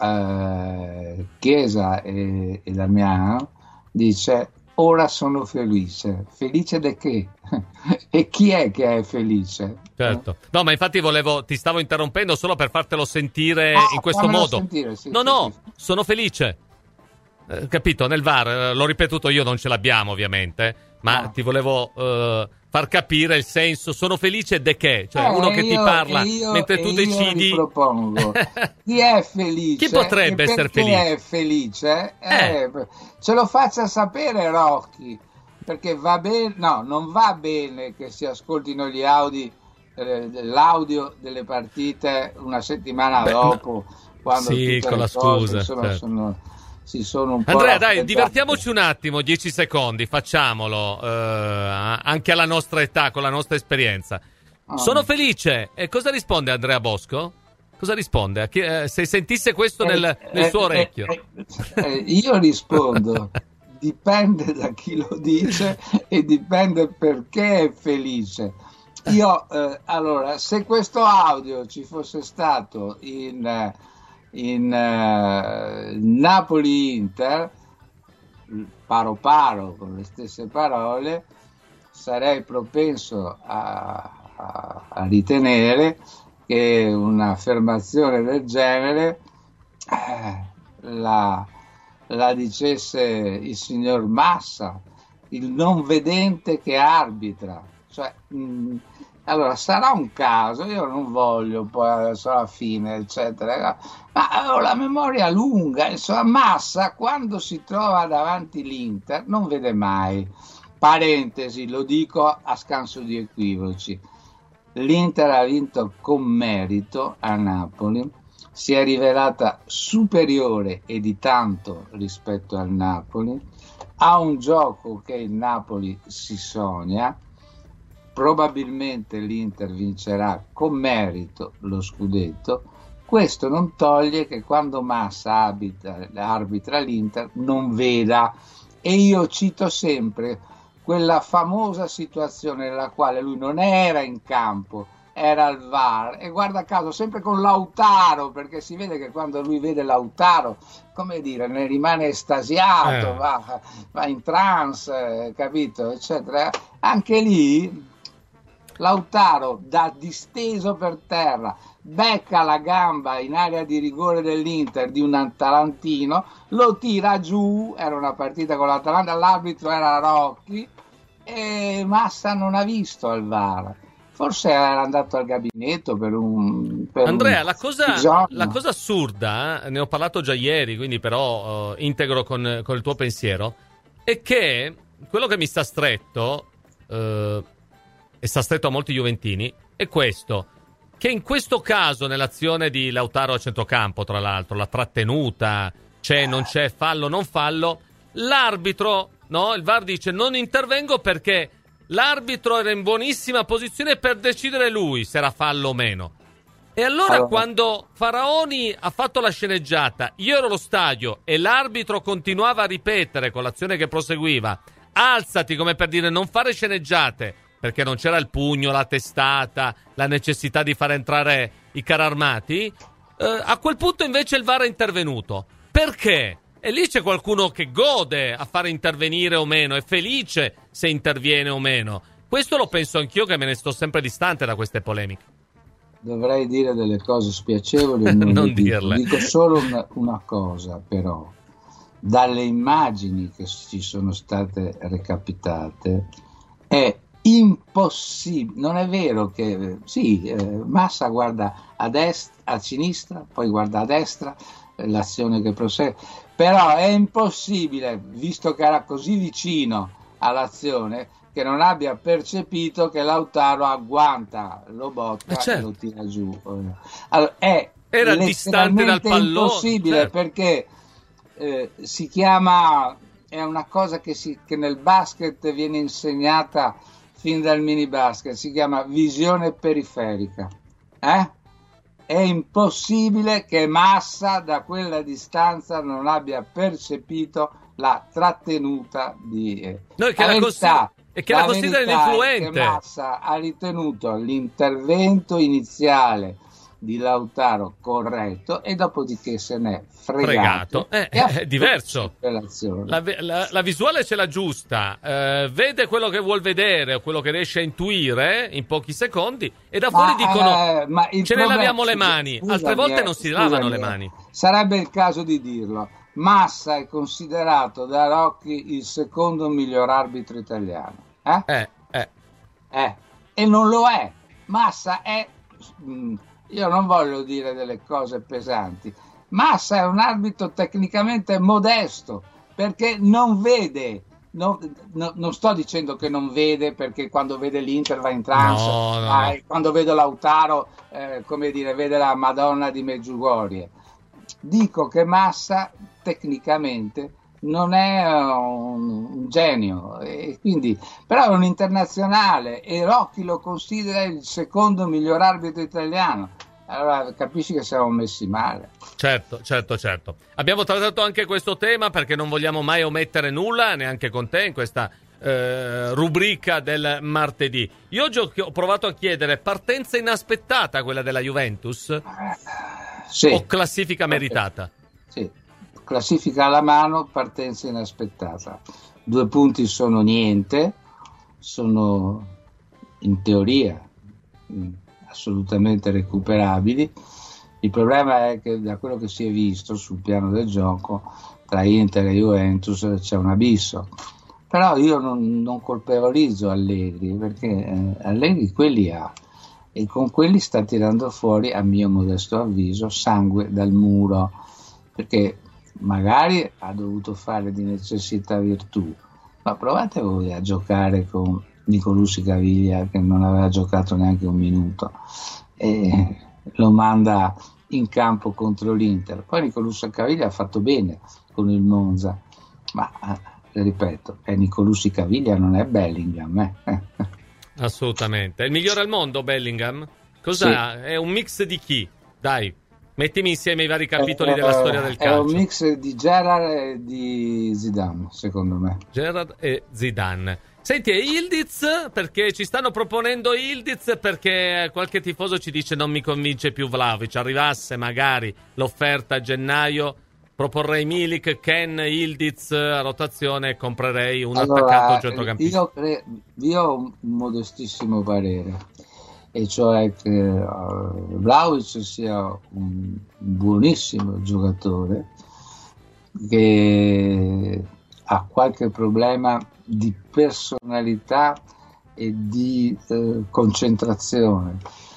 eh, Chiesa e, e Damiano, dice: ora sono felice. Felice di che? E chi è che è felice? Certo. No, ma infatti volevo, ti stavo interrompendo solo per fartelo sentire ah, in questo modo. Sentire, sì, no, sì, no, sì. sono felice. Eh, capito? Nel V A R, eh, l'ho ripetuto io, non ce l'abbiamo ovviamente, ma no. ti volevo eh, far capire il senso. Sono felice de che? Cioè, eh, uno che io, ti parla io, mentre tu decidi. Io propongo chi è felice. Chi potrebbe essere felice? È felice eh. Eh, ce lo faccia sapere Rocchi, perché va bene, no, non va bene che si ascoltino gli audi, eh, l'audio delle partite una settimana Beh, dopo, no. quando sì, tutte con le la cose, scusa, insomma, certo. sono, si sono un po' Andrea, dai, raffreddate. divertiamoci un attimo, dieci secondi, facciamolo, eh, anche alla nostra età, con la nostra esperienza. Oh. Sono felice. E cosa risponde Andrea Bosco? Cosa risponde? A chi, eh, se sentisse questo eh, nel, nel eh, suo orecchio. Eh, eh, io rispondo, dipende da chi lo dice e dipende perché è felice. Io, eh, allora, se questo audio ci fosse stato in, in uh, Napoli-Inter, paro paro, con le stesse parole, sarei propenso a, a, a ritenere che un'affermazione del genere eh, la, la dicesse il signor Massa, il non vedente che arbitra. Cioè, mh, allora sarà un caso, io non voglio poi adesso alla fine eccetera, ma ho la memoria lunga, insomma. Massa quando si trova davanti l'Inter non vede mai, parentesi, lo dico a scanso di equivoci, l'Inter ha vinto con merito a Napoli, si è rivelata superiore e di tanto rispetto al Napoli, ha un gioco che il Napoli si sogna, probabilmente l'Inter vincerà con merito lo scudetto. Questo non toglie che quando Massa arbitra, arbitra l'Inter non veda, e io cito sempre quella famosa situazione nella quale lui non era in campo, era al V A R, e guarda caso sempre con Lautaro, perché si vede che quando lui vede Lautaro, come dire, ne rimane estasiato, eh. va, va in trance, capito, eccetera. Anche lì Lautaro da disteso per terra becca la gamba in area di rigore dell'Inter di un atalantino, lo tira giù, era una partita con l'Atalanta, l'arbitro era Rocchi e Massa non ha visto al V A R, forse era andato al gabinetto per un per Andrea, un la cosa, la cosa assurda, eh, ne ho parlato già ieri, quindi però uh, integro con, con il tuo pensiero, è che quello che mi sta stretto uh, e sta stretto a molti juventini è questo, che in questo caso nell'azione di Lautaro a centrocampo, tra l'altro la trattenuta, c'è, non c'è, fallo, non fallo, l'arbitro, no, il V A R dice non intervengo perché l'arbitro era in buonissima posizione per decidere lui se era fallo o meno. E allora, allora quando Faraoni ha fatto la sceneggiata, io ero allo stadio e l'arbitro continuava a ripetere con l'azione che proseguiva, alzati, come per dire non fare sceneggiate, perché non c'era il pugno, la testata, la necessità di far entrare i carri armati, eh, a quel punto invece il V A R è intervenuto. Perché? E lì c'è qualcuno che gode a fare intervenire o meno, è felice se interviene o meno. Questo lo penso anch'io, che me ne sto sempre distante da queste polemiche. Dovrei dire delle cose spiacevoli e non, non dico. dirle. Dico solo una, una cosa, però. Dalle immagini che ci sono state recapitate è impossibile, non è vero che sì, eh, Massa guarda a destra, a sinistra, poi guarda a destra, eh, l'azione che prosegue, però è impossibile, visto che era così vicino all'azione, che non abbia percepito che Lautaro agguanta, lo botta, eh certo, e lo tira giù. Allora, è era distante dal pallone, impossibile, certo, perché eh, si chiama, è una cosa che, si, che nel basket viene insegnata fin dal mini basket, si chiama visione periferica. Eh? È impossibile che Massa da quella distanza non abbia percepito la trattenuta di eh. Noi che la, la verità, e che la, la considera ininfluente. Che Massa ha ritenuto l'intervento iniziale di Lautaro corretto e dopodiché se n'è fregato, fregato. Eh, è diverso, la, la, la visuale ce l'ha giusta, eh, vede quello che vuol vedere o quello che riesce a intuire in pochi secondi e da fuori ma, dicono eh, ma ce problema, ne laviamo le mani, scusami, altre volte non si scusami, lavano le mani. Sarebbe il caso di dirlo, Massa è considerato da Rocchi il secondo miglior arbitro italiano, eh? Eh, eh. Eh. E non lo è. Massa è mh, io non voglio dire delle cose pesanti. Massa è un arbitro tecnicamente modesto perché non vede. No, no, non sto dicendo che non vede perché quando vede l'Inter va in trance, no, no, ah, quando vede Lautaro, eh, come dire, vede la Madonna di Medjugorje. Dico che Massa tecnicamente non è un, un genio, e quindi, però è un internazionale e Rocchi lo considera il secondo miglior arbitro italiano. Allora capisci che siamo messi male. Certo, certo, certo. Abbiamo trattato anche questo tema perché non vogliamo mai omettere nulla, neanche con te, in questa eh, rubrica del martedì. Io oggi ho, ho provato a chiedere partenza inaspettata quella della Juventus? Sì. O classifica meritata? Sì. Classifica alla mano, partenza inaspettata. Due punti sono niente, sono in teoria mh, assolutamente recuperabili. Il problema è che da quello che si è visto sul piano del gioco tra Inter e Juventus c'è un abisso. Però io non, non colpevolizzo Allegri perché eh, Allegri quelli ha e con quelli sta tirando fuori, a mio modesto avviso, sangue dal muro, perché magari ha dovuto fare di necessità virtù, ma provate voi a giocare con Nicolussi Caviglia che non aveva giocato neanche un minuto e lo manda in campo contro l'Inter. Poi Nicolussi Caviglia ha fatto bene con il Monza, ma ripeto, è Nicolussi Caviglia, non è Bellingham. Eh? Assolutamente. È il migliore al mondo Bellingham? Cos'ha? Sì. È un mix di chi? Dai, mettimi insieme i vari capitoli eh, della storia del calcio. È un mix di Gerrard e di Zidane, secondo me. Gerrard e Zidane. Senti, e Yildiz? Perché ci stanno proponendo Yildiz perché qualche tifoso ci dice non mi convince più Vlahovic. Arrivasse magari l'offerta a gennaio, proporrei Milik, Ken, Yildiz a rotazione e comprerei un allora, attaccato centrocampista. Io, cre- io ho un modestissimo parere, e cioè che uh, Vlahovic sia un buonissimo giocatore che ha qualche problema di personalità e di eh, concentrazione.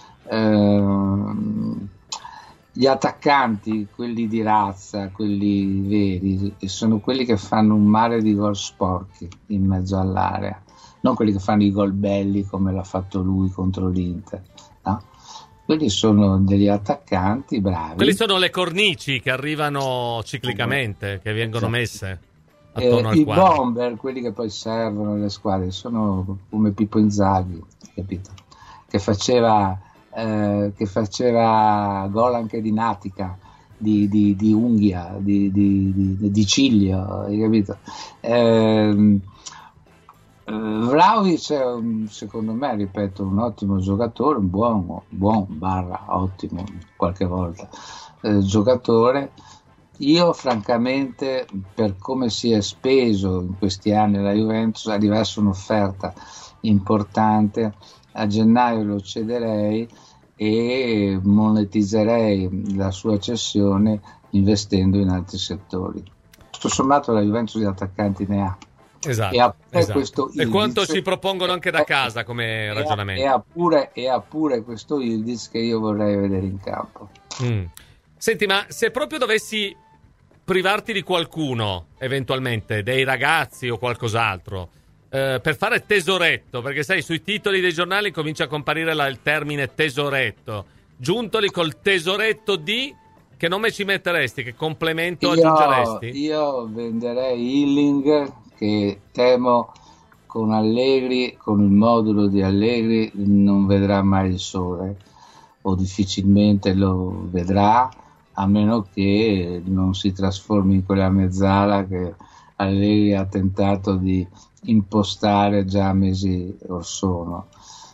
Eh, gli attaccanti, quelli di razza, quelli veri, sono quelli che fanno un mare di gol sporchi in mezzo all'area, non quelli che fanno i gol belli come l'ha fatto lui contro l'Inter, no? Quelli sono degli attaccanti bravi. Quelli sono le cornici che arrivano ciclicamente, che vengono messe attorno eh, al i quadro. I bomber, quelli che poi servono le squadre, sono come Pippo Inzaghi, capito? Che faceva eh, che faceva gol anche di natica, di, di, di unghia, di, di, di, di ciglio, hai capito? Eh, Vlahovic è un, secondo me, ripeto, un ottimo giocatore, un buon, buon barra ottimo qualche volta eh, giocatore. Io francamente, per come si è speso in questi anni la Juventus, arrivasse un'offerta importante, a gennaio lo cederei e monetizzerei la sua cessione investendo in altri settori. Tutto sommato la Juventus di attaccanti ne ha. Esatto, e ha pure esatto. questo e quanto indice, ci propongono anche da casa come e ragionamento. Ha, e, ha pure, e ha pure questo indice che io vorrei vedere in campo. Mm. Senti, ma se proprio dovessi privarti di qualcuno, eventualmente, dei ragazzi o qualcos'altro, eh, per fare tesoretto, perché sai, sui titoli dei giornali comincia a comparire la, il termine tesoretto, giuntoli col tesoretto di... Che nome ci metteresti? Che complemento Io, aggiungeresti? Io venderei Hilling, che temo con Allegri, con il modulo di Allegri, non vedrà mai il sole, o difficilmente lo vedrà, a meno che non si trasformi in quella mezzala che Allegri ha tentato di impostare già mesi or sono.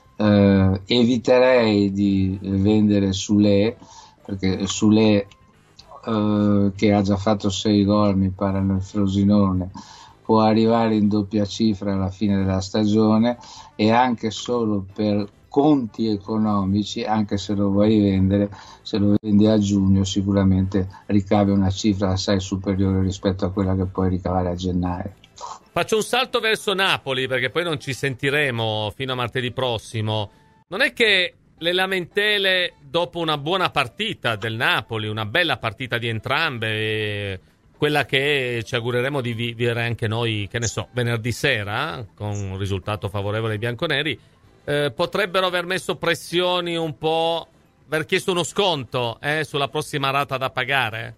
Eh, eviterei di vendere Soulé, perché Soulé, eh, che ha già fatto sei gol mi pare nel Frosinone, può arrivare in doppia cifra alla fine della stagione, e anche solo per conti economici, anche se lo vuoi vendere, se lo vendi a giugno sicuramente ricavi una cifra assai superiore rispetto a quella che puoi ricavare a gennaio. Faccio un salto verso Napoli, perché poi non ci sentiremo fino a martedì prossimo. Non è che le lamentele dopo una buona partita del Napoli, una bella partita di entrambe, quella che ci augureremo di vivere anche noi, che ne so, venerdì sera, con un risultato favorevole ai bianconeri, eh, potrebbero aver messo pressioni un po', aver chiesto uno sconto eh, sulla prossima rata da pagare?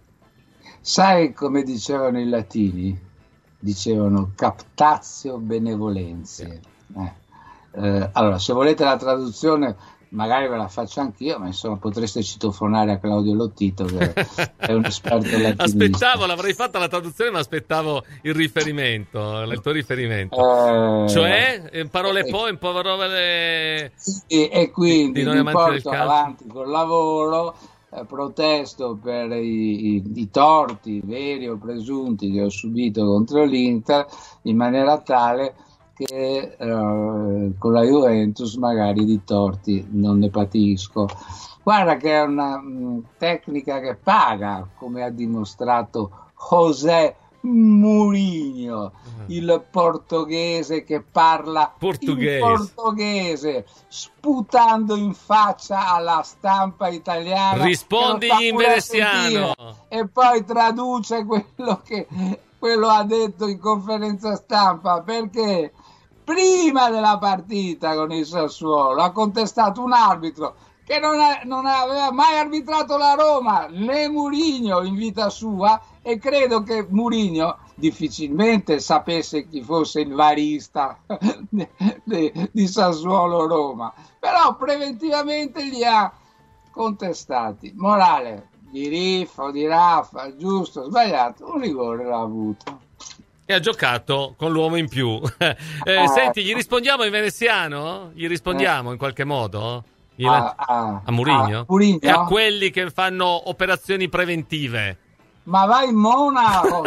Sai come dicevano i latini? Dicevano captatio benevolenze. Eh. Eh, allora, se volete la traduzione magari ve la faccio anch'io, ma insomma potreste citofonare a Claudio Lottito, che è un esperto latinista. Aspettavo, l'avrei fatta la traduzione, ma aspettavo il riferimento, il tuo riferimento. Eh, cioè, in parole eh, poi, in parole... Sì, e quindi di, di mi porto avanti col lavoro, eh, protesto per i, i, i torti veri o presunti che ho subito contro l'Inter, in maniera tale che uh, con la Juventus magari di torti non ne patisco. Guarda che è una mh, tecnica che paga, come ha dimostrato José Mourinho, uh-huh. il portoghese che parla portoghese. in portoghese, sputando in faccia alla stampa italiana. Rispondigli in veneziano e poi traduce quello che quello ha detto in conferenza stampa, perché prima della partita con il Sassuolo ha contestato un arbitro che non, è, non aveva mai arbitrato la Roma, né Mourinho in vita sua, e credo che Mourinho difficilmente sapesse chi fosse il varista di, di, di Sassuolo Roma, però preventivamente li ha contestati. Morale, di Riffa, di Raffa, giusto, sbagliato, un rigore l'ha avuto. E ha giocato con l'uomo in più. eh, senti, gli rispondiamo in veneziano? Gli rispondiamo in qualche modo? A, a, a Mourinho? A Mourinho? E a quelli che fanno operazioni preventive? Ma vai in Monaco!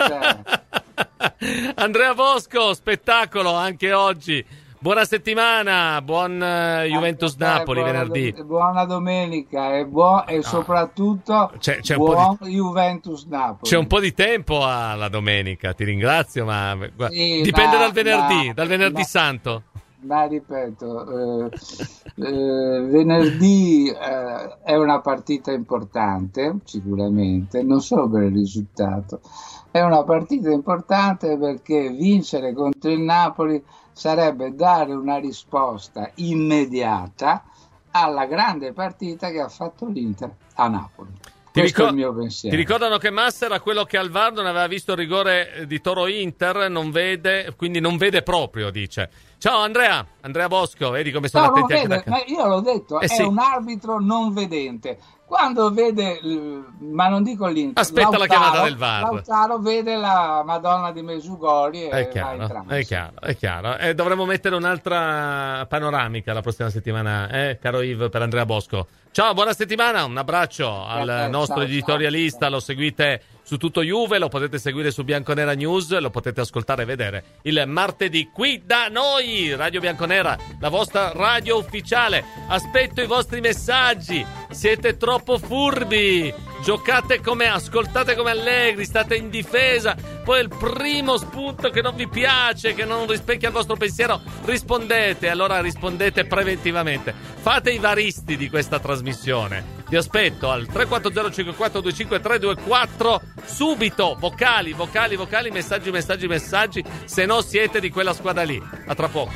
Andrea Bosco, spettacolo anche oggi. Buona settimana, buon uh, Juventus-Napoli buona, venerdì. Buona domenica e, buon, e soprattutto c'è, c'è buon di, Juventus-Napoli. C'è un po' di tempo alla domenica, ti ringrazio, ma sì, dipende ma, dal venerdì, ma, dal venerdì ma, santo. Ma ripeto, eh, eh, venerdì eh, è una partita importante, sicuramente, non solo per il risultato, è una partita importante perché vincere contro il Napoli sarebbe dare una risposta immediata alla grande partita che ha fatto l'Inter a Napoli. Ti, Questo ricor- è il mio pensiero. Ti ricordano che Massa era quello che al V A R non aveva visto il rigore di Toro Inter, non vede, quindi non vede proprio, dice. Ciao Andrea, Andrea Bosco, vedi come sono no, attenti vede, anche da ma io l'ho detto, eh è sì. un arbitro non vedente. Quando vede, ma non dico l'Inter, aspetta Lautaro, la chiamata del V A R. Lautaro vede la Madonna di Mesugori e è chiaro, va in trance. è chiaro, è chiaro. E dovremmo mettere un'altra panoramica la prossima settimana, eh, caro Yves, per Andrea Bosco. Ciao, buona settimana, un abbraccio al eh, nostro ciao, editorialista, ciao. Lo seguite su tutto Juve, lo potete seguire su Bianconera News, lo potete ascoltare e vedere il martedì qui da noi, Radio Bianconera, la vostra radio ufficiale. Aspetto i vostri messaggi, siete troppo furbi. giocate come, ascoltate come Allegri, state in difesa, poi il primo spunto che non vi piace, che non rispecchia il vostro pensiero, rispondete, allora rispondete preventivamente. Fate i varisti di questa trasmissione. Vi aspetto al tre quattro zero cinque quattro due cinque tre due quattro subito, vocali, vocali, vocali, messaggi, messaggi, messaggi, se no siete di quella squadra lì. A tra poco.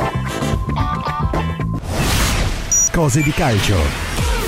Cose di calcio.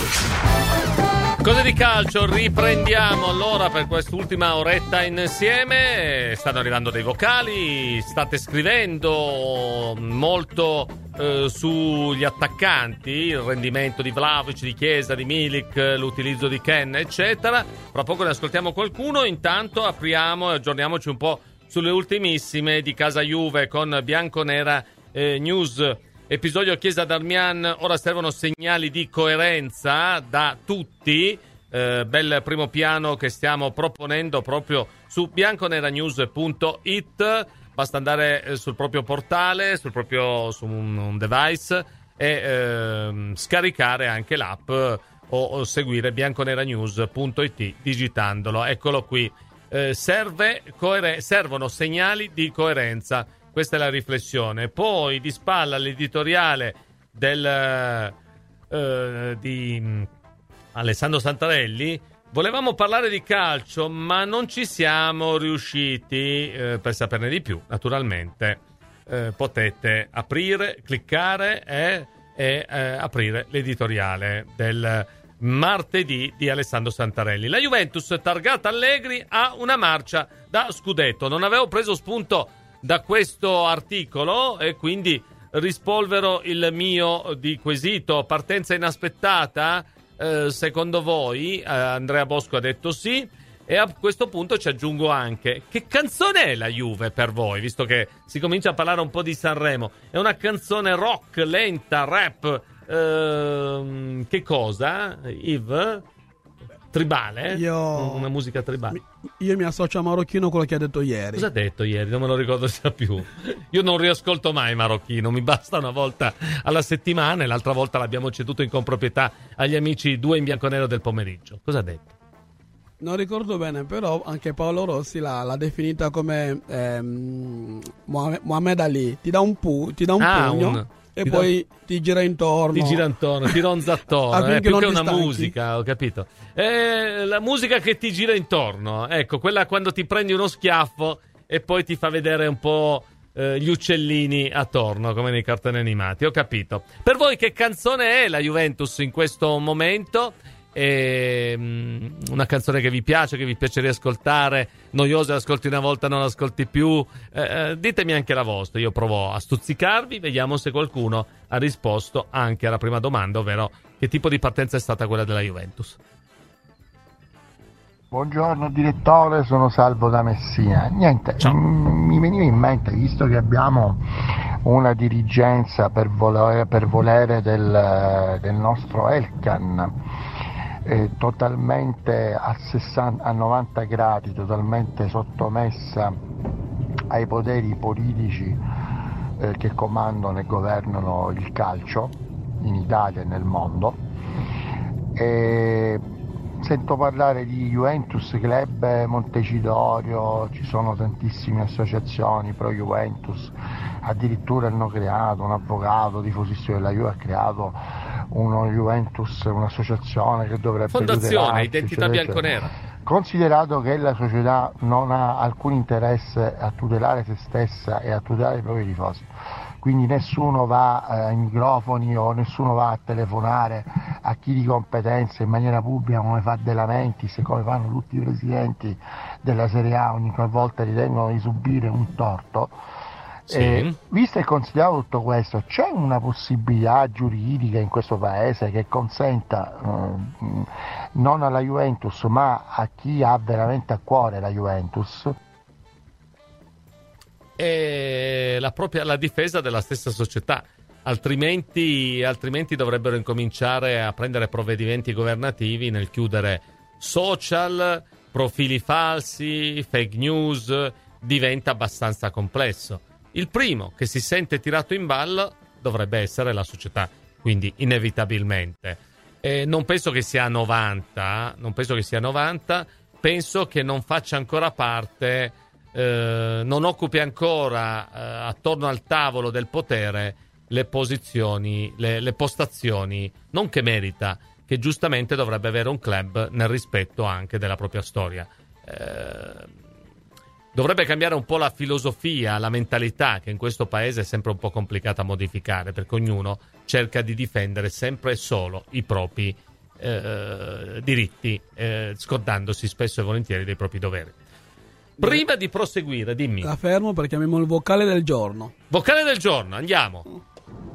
Cose di calcio, riprendiamo allora per quest'ultima oretta insieme. Stanno arrivando dei vocali, state scrivendo molto eh, sugli attaccanti, il rendimento di Vlahovic, di Chiesa, di Milik, l'utilizzo di Ken, eccetera. Fra poco ne ascoltiamo qualcuno, intanto apriamo e aggiorniamoci un po' sulle ultimissime di casa Juve con Bianconera eh, News. Episodio Chiesa Darmian, ora servono segnali di coerenza da tutti, eh, bel primo piano che stiamo proponendo proprio su bianconeranews punto it, basta andare eh, sul proprio portale, sul proprio su un, un device e eh, scaricare anche l'app o, o seguire bianconeranews punto it digitandolo, eccolo qui, eh, serve coer- servono segnali di coerenza. Questa è la riflessione. Poi di spalla l'editoriale del, eh, di Alessandro Santarelli. Volevamo parlare di calcio, ma non ci siamo riusciti. Eh, per saperne di più, naturalmente, eh, potete aprire, cliccare e, e eh, aprire l'editoriale del martedì di Alessandro Santarelli. La Juventus, targata Allegri, ha una marcia da scudetto. Non avevo preso spunto da questo articolo e quindi rispolvero il mio di quesito. Partenza inaspettata, eh, secondo voi? eh, Andrea Bosco ha detto sì, e a questo punto ci aggiungo anche: che canzone è la Juve per voi, visto che si comincia a parlare un po' di Sanremo? È una canzone rock, lenta, rap, eh, che cosa, Yves? Tribale? Io... Una musica tribale? Io mi associo a Marocchino quello che ha detto ieri. Cosa ha detto ieri? Non me lo ricordo sia più. Io non riascolto mai Marocchino, mi basta una volta alla settimana e l'altra volta l'abbiamo ceduto in comproprietà agli amici due in bianconero del pomeriggio. Cosa ha detto? Non ricordo bene, però anche Paolo Rossi l'ha, l'ha definita come ehm, Mohamed Ali. Ti dà un, pu- ti dà un ah, pugno un... e ti poi da... ti gira intorno. Ti gira intorno, ti ronza attorno. È più che una stanchi. musica, ho capito. È la musica che ti gira intorno. Ecco, quella quando ti prendi uno schiaffo e poi ti fa vedere un po' eh, gli uccellini attorno, come nei cartoni animati. Ho capito. Per voi che canzone è la Juventus in questo momento? E, um, una canzone che vi piace, che vi piace riascoltare, noiosa, ascolti una volta, non ascolti più, eh, ditemi anche la vostra. Io provo a stuzzicarvi, vediamo se qualcuno ha risposto anche alla prima domanda, ovvero che tipo di partenza è stata quella della Juventus. Buongiorno direttore, sono Salvo da Messina. Niente, m- mi veniva in mente, visto che abbiamo una dirigenza per volere, per volere del, del nostro Elkan Eh, totalmente a, sessanta, a novanta gradi, totalmente sottomessa ai poteri politici eh, che comandano e governano il calcio in Italia e nel mondo. E sento parlare di Juventus Club Montecitorio, ci sono tantissime associazioni pro Juventus, addirittura hanno creato un avvocato tifosissimo della Juve, ha creato uno Juventus, un'associazione che dovrebbe Fondazione Identità Bianconera. Considerato che la società non ha alcun interesse a tutelare se stessa e a tutelare i propri tifosi, quindi nessuno va eh, ai microfoni o nessuno va a telefonare a chi di competenza in maniera pubblica come fa De Laurentiis, come fanno tutti i presidenti della Serie A ogni volta ritengono di subire un torto. Sì. Eh, visto e considerato tutto questo, c'è una possibilità giuridica in questo paese che consenta eh, non alla Juventus ma a chi ha veramente a cuore la Juventus e la propria la difesa della stessa società, altrimenti, altrimenti dovrebbero incominciare a prendere provvedimenti governativi nel chiudere social, profili falsi, fake news, diventa abbastanza complesso. Il primo che si sente tirato in ballo dovrebbe essere la società, quindi inevitabilmente. Eh, non penso che sia novanta, non penso che sia novanta, penso che non faccia ancora parte, eh, non occupi ancora eh, attorno al tavolo del potere le posizioni, le, le postazioni, non che merita, che giustamente dovrebbe avere un club nel rispetto anche della propria storia. Eh, dovrebbe cambiare un po' la filosofia, la mentalità, che in questo paese è sempre un po' complicata a modificare, perché ognuno cerca di difendere sempre e solo i propri eh, diritti, eh, scordandosi spesso e volentieri dei propri doveri. Prima di proseguire, dimmi. La fermo perché abbiamo il vocale del giorno. Vocale del giorno, andiamo.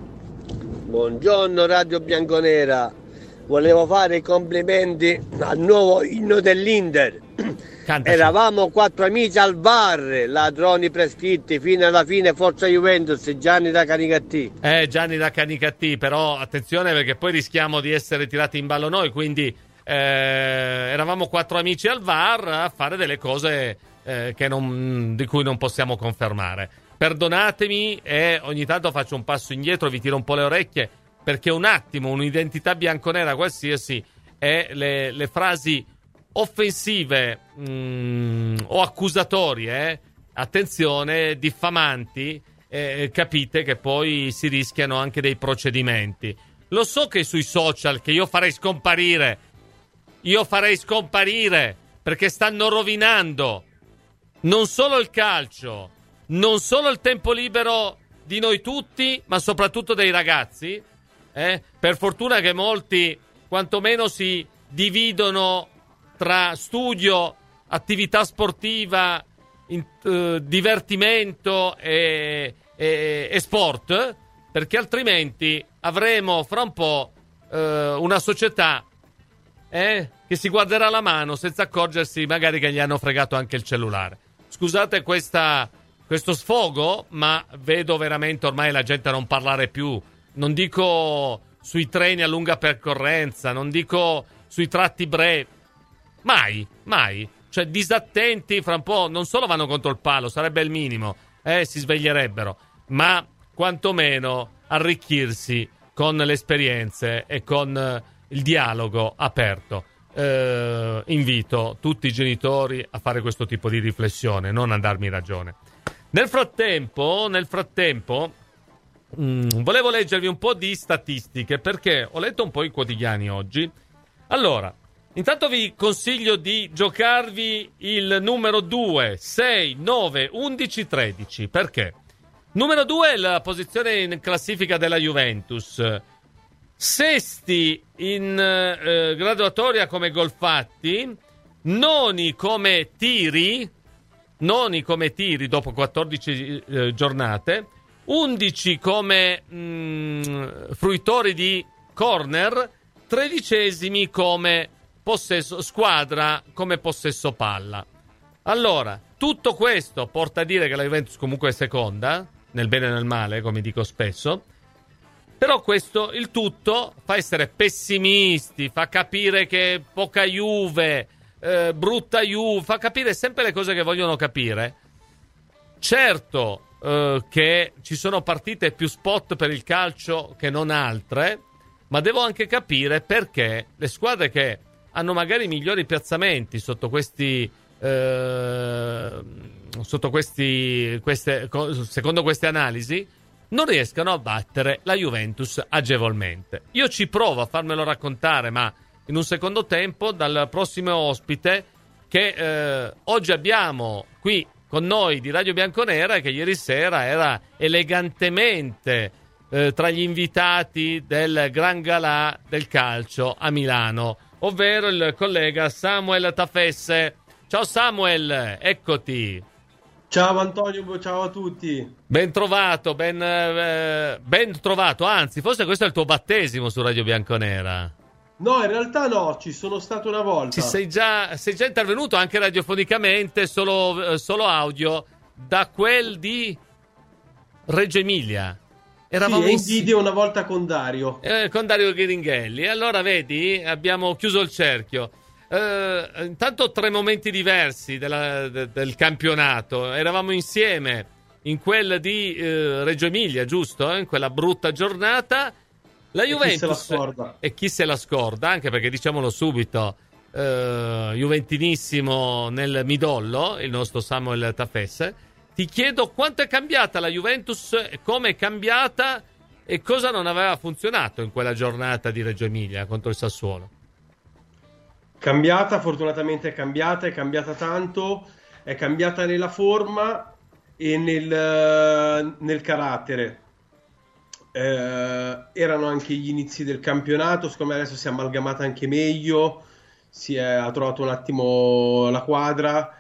Buongiorno Radio Bianconera, volevo fare i complimenti al nuovo inno dell'Inter. Cantaci. Eravamo quattro amici al bar, ladroni prescritti, fino alla fine Forza Juventus, Gianni da Canicattì. Eh, Gianni da Canicattì, però attenzione perché poi rischiamo di essere tirati in ballo noi, quindi eh, eravamo quattro amici al bar a fare delle cose eh, che non, di cui non possiamo confermare. Perdonatemi e ogni tanto faccio un passo indietro, vi tiro un po' le orecchie, perché un attimo un'identità bianconera qualsiasi e le, le frasi offensive mh, o accusatorie, eh, attenzione, diffamanti, eh, capite che poi si rischiano anche dei procedimenti. Lo so che sui social, che io farei scomparire, io farei scomparire, perché stanno rovinando non solo il calcio, non solo il tempo libero di noi tutti, ma soprattutto dei ragazzi. Eh? Per fortuna che molti quantomeno si dividono tra studio, attività sportiva, in, uh, divertimento e, e, e sport, perché altrimenti avremo fra un po' uh, una società eh, che si guarderà la mano senza accorgersi magari che gli hanno fregato anche il cellulare. Scusate questa, questo sfogo, ma vedo veramente ormai la gente non parlare più. Non dico sui treni a lunga percorrenza, non dico sui tratti brevi. Mai, mai. Cioè, disattenti, fra un po' non solo vanno contro il palo, sarebbe il minimo, eh, si sveglierebbero, ma quantomeno arricchirsi con le esperienze e con eh, il dialogo aperto. Eh, invito tutti i genitori a fare questo tipo di riflessione, non a darmi ragione. Nel frattempo, nel frattempo, mh, volevo leggervi un po' di statistiche, perché ho letto un po' i quotidiani oggi. Allora, intanto vi consiglio di giocarvi il numero due, sei, nove, undici, tredici. Perché? Numero due è la posizione in classifica della Juventus. Sesti in eh, graduatoria come gol fatti, noni come tiri, noni come tiri dopo quattordici eh, giornate, undici come mh, fruitori di corner, tredicesimi come possesso squadra, come possesso palla. Allora, tutto questo porta a dire che la Juventus comunque è seconda, nel bene e nel male, come dico spesso, però questo, il tutto, fa essere pessimisti, fa capire che poca Juve, eh, brutta Juve, fa capire sempre le cose che vogliono capire. Certo eh, che ci sono partite più spot per il calcio che non altre, ma devo anche capire perché le squadre che hanno magari migliori piazzamenti sotto questi eh, sotto questi queste, secondo queste analisi non riescano a battere la Juventus agevolmente. Io ci provo a farmelo raccontare, ma in un secondo tempo, dal prossimo ospite che eh, oggi abbiamo qui con noi di Radio Bianconera, che ieri sera era elegantemente eh, tra gli invitati del Gran Galà del calcio a Milano, ovvero il collega Samuel Tafesse. Ciao Samuel, eccoti. Ciao Antonio, ciao a tutti. Ben trovato, ben, eh, ben trovato, anzi forse questo è il tuo battesimo su Radio Bianconera. No, in realtà no, ci sono stato una volta. Ci sei già, sei già intervenuto anche radiofonicamente, solo, solo audio, da quel di Reggio Emilia. Eravamo sì, in video una volta con Dario. Eh, con Dario Ghiringhelli. Allora vedi, abbiamo chiuso il cerchio. Eh, intanto tre momenti diversi della, de, del campionato. Eravamo insieme in quel di eh, Reggio Emilia, giusto? In quella brutta giornata. La Juventus, e chi se la scorda, e chi se la scorda, anche perché diciamolo subito, eh, juventinissimo nel midollo, il nostro Samuel Tafesse. Ti chiedo quanto è cambiata la Juventus, come è cambiata e cosa non aveva funzionato in quella giornata di Reggio Emilia contro il Sassuolo. Cambiata, fortunatamente è cambiata, è cambiata tanto, è cambiata nella forma e nel, nel carattere. Eh, erano anche gli inizi del campionato, secondo me adesso si è amalgamata anche meglio, si è, ha trovato un attimo la quadra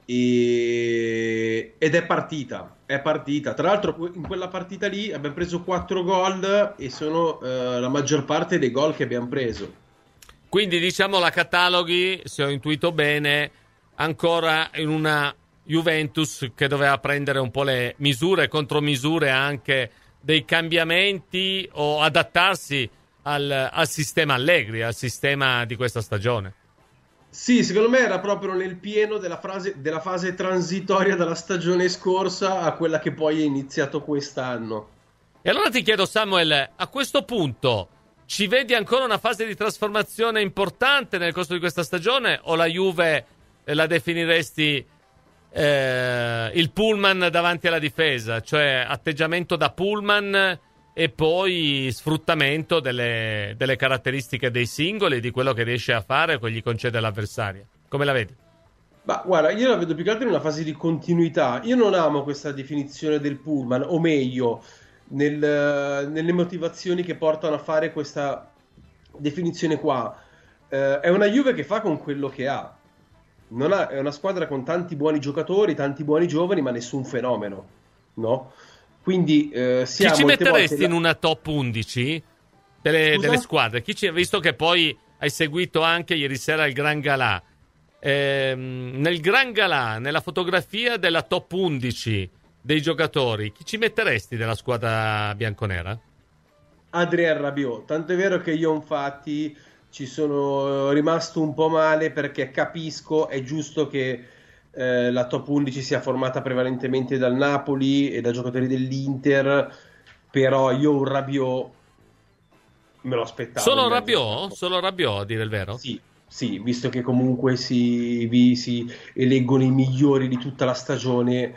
e, ed è partita, è partita. Tra l'altro in quella partita lì abbiamo preso quattro gol e sono eh, la maggior parte dei gol che abbiamo preso. Quindi diciamo la cataloghi, se ho intuito bene, ancora in una Juventus che doveva prendere un po' le misure e contromisure anche dei cambiamenti o adattarsi al, al sistema Allegri, al sistema di questa stagione. Sì, secondo me era proprio nel pieno della, frase, della fase transitoria dalla stagione scorsa a quella che poi è iniziato quest'anno. E allora ti chiedo, Samuel, a questo punto ci vedi ancora una fase di trasformazione importante nel corso di questa stagione o la Juve la definiresti Eh, il pullman davanti alla difesa, cioè atteggiamento da pullman e poi sfruttamento delle, delle caratteristiche dei singoli, di quello che riesce a fare o che gli concede l'avversario? Come la vedi? Ma guarda, io la vedo più che altro in una fase di continuità. Io non amo questa definizione del pullman, o meglio nel, nelle motivazioni che portano a fare questa definizione qua. Eh, è una Juve che fa con quello che ha. Non ha, è una squadra con tanti buoni giocatori, tanti buoni giovani, ma nessun fenomeno, no? Quindi eh, chi ci metteresti la... in una top undici delle, delle squadre? Chi ci... Visto che poi hai seguito anche ieri sera il Gran Galà, ehm, nel Gran Galà, nella fotografia della top undici dei giocatori, chi ci metteresti della squadra bianconera? Adrien Rabiot, tanto è vero che io infatti ci sono rimasto un po' male perché capisco, è giusto che eh, la top undici sia formata prevalentemente dal Napoli e da giocatori dell'Inter, però io un Rabiot me lo aspettavo. Solo Rabiot? Solo Rabiot, a dire il vero? Sì, sì, visto che comunque si, vi, si eleggono i migliori di tutta la stagione,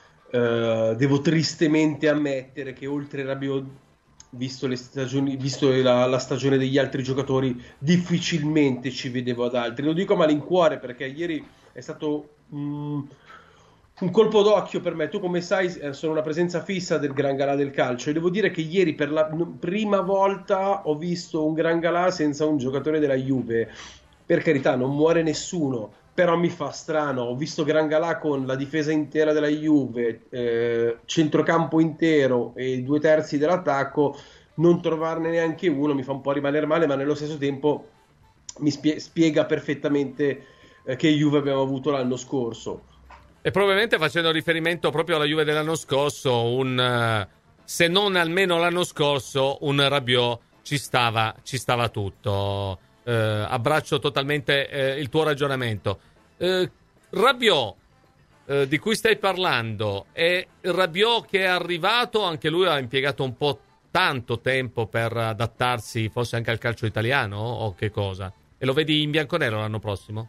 eh, devo tristemente ammettere che oltre Rabiot, visto le stagioni, visto la, la stagione degli altri giocatori, difficilmente ci vedevo ad altri. Lo dico a malincuore perché ieri è stato um, un colpo d'occhio per me. Tu, come sai, sono una presenza fissa del Gran Galà del calcio e devo dire che ieri per la prima volta ho visto un Gran Galà senza un giocatore della Juve. Per carità, non muore nessuno, però mi fa strano. Ho visto Gran Galà con la difesa intera della Juve, eh, centrocampo intero e due terzi dell'attacco, non trovarne neanche uno mi fa un po' rimanere male, ma nello stesso tempo mi spie- spiega perfettamente eh, che Juve abbiamo avuto l'anno scorso. E probabilmente, facendo riferimento proprio alla Juve dell'anno scorso, un se non almeno l'anno scorso, un Rabiot ci stava, ci stava tutto. Eh, abbraccio totalmente eh, il tuo ragionamento. eh, Rabiot, eh, di cui stai parlando, è il Rabiot che è arrivato, anche lui ha impiegato un po' tanto tempo per adattarsi forse anche al calcio italiano, o che cosa? E lo vedi in bianconero l'anno prossimo?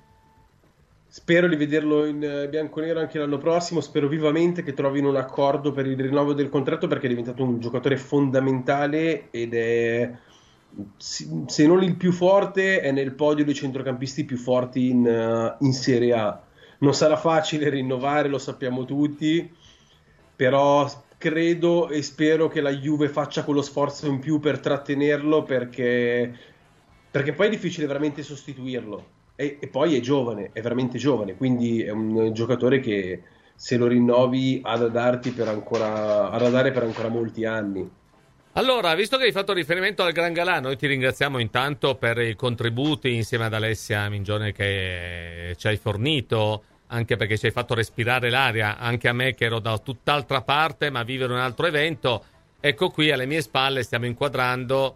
Spero di vederlo in bianconero anche l'anno prossimo. Spero vivamente che trovino un accordo per il rinnovo del contratto, perché è diventato un giocatore fondamentale ed è, se non il più forte, è nel podio dei centrocampisti più forti in, in Serie A. Non sarà facile rinnovare, lo sappiamo tutti, però credo e spero che la Juve faccia quello sforzo in più per trattenerlo, perché, perché poi è difficile veramente sostituirlo. E, e poi è giovane, è veramente giovane, quindi è un giocatore che se lo rinnovi ha da darti per ancora, ha da dare per ancora molti anni. Allora, visto che hai fatto riferimento al Gran Galà, noi ti ringraziamo intanto per i contributi insieme ad Alessia Mingione che ci hai fornito, anche perché ci hai fatto respirare l'aria, anche a me che ero da tutt'altra parte, ma vivere un altro evento. Ecco, qui alle mie spalle stiamo inquadrando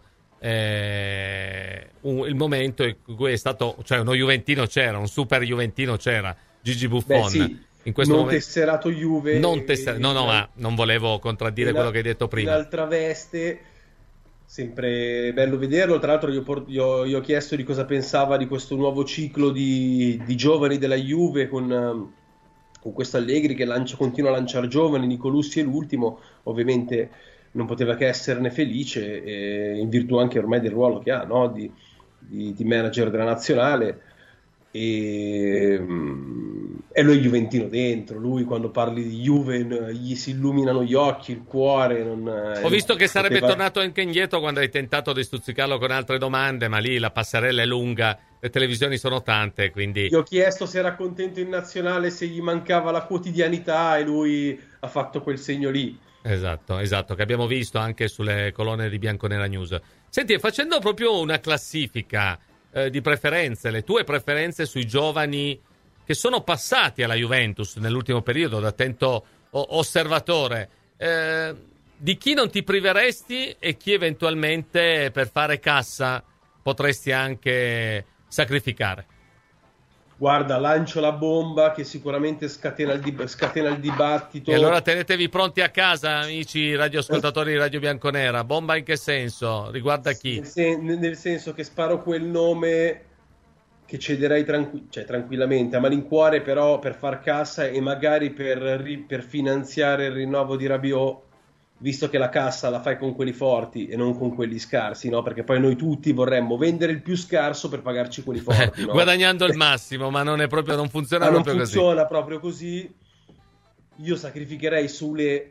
eh, un, il momento in cui è stato, cioè uno juventino c'era, un super juventino c'era, Gigi Buffon. Beh, sì. In questo non momento... tesserato Juve, non tesser... no no ma non volevo contraddire quello che hai detto prima. In altra veste, sempre bello vederlo. Tra l'altro gli ho, por- gli ho, gli ho chiesto di cosa pensava di questo nuovo ciclo di, di giovani della Juve con, um, con questo Allegri che lancia, continua a lanciare giovani. Nicolussi è l'ultimo, ovviamente non poteva che esserne felice, eh, in virtù anche ormai del ruolo che ha, no? di, di, di manager della nazionale. E, e lui è juventino dentro, lui quando parli di Juve gli si illuminano gli occhi, il cuore. Non, Ho visto che sarebbe poteva... tornato anche indietro quando hai tentato di stuzzicarlo con altre domande, ma lì la passerella è lunga, le televisioni sono tante, quindi... Gli ho chiesto se era contento in nazionale, se gli mancava la quotidianità, e lui ha fatto quel segno lì. Esatto, esatto, che abbiamo visto anche sulle colonne di Bianconera News. Senti, facendo proprio una classifica eh, di preferenze, le tue preferenze sui giovani che sono passati alla Juventus nell'ultimo periodo, da attento o- osservatore, eh, di chi non ti priveresti e chi eventualmente per fare cassa potresti anche sacrificare? Guarda, lancio la bomba che sicuramente scatena il, dib- scatena il dibattito. E allora tenetevi pronti a casa, amici radioascoltatori di Radio Bianconera. Bomba in che senso? Riguarda chi? Nel, sen- nel senso che sparo quel nome che cederei tranqu- cioè, tranquillamente a malincuore, però per far cassa e magari per, ri- per finanziare il rinnovo di Rabiot, visto che la cassa la fai con quelli forti e non con quelli scarsi, no? Perché poi noi tutti vorremmo vendere il più scarso per pagarci quelli forti, no? Guadagnando il massimo, ma non è proprio, non funziona ma non proprio funziona così. proprio così. Io sacrificherei Sule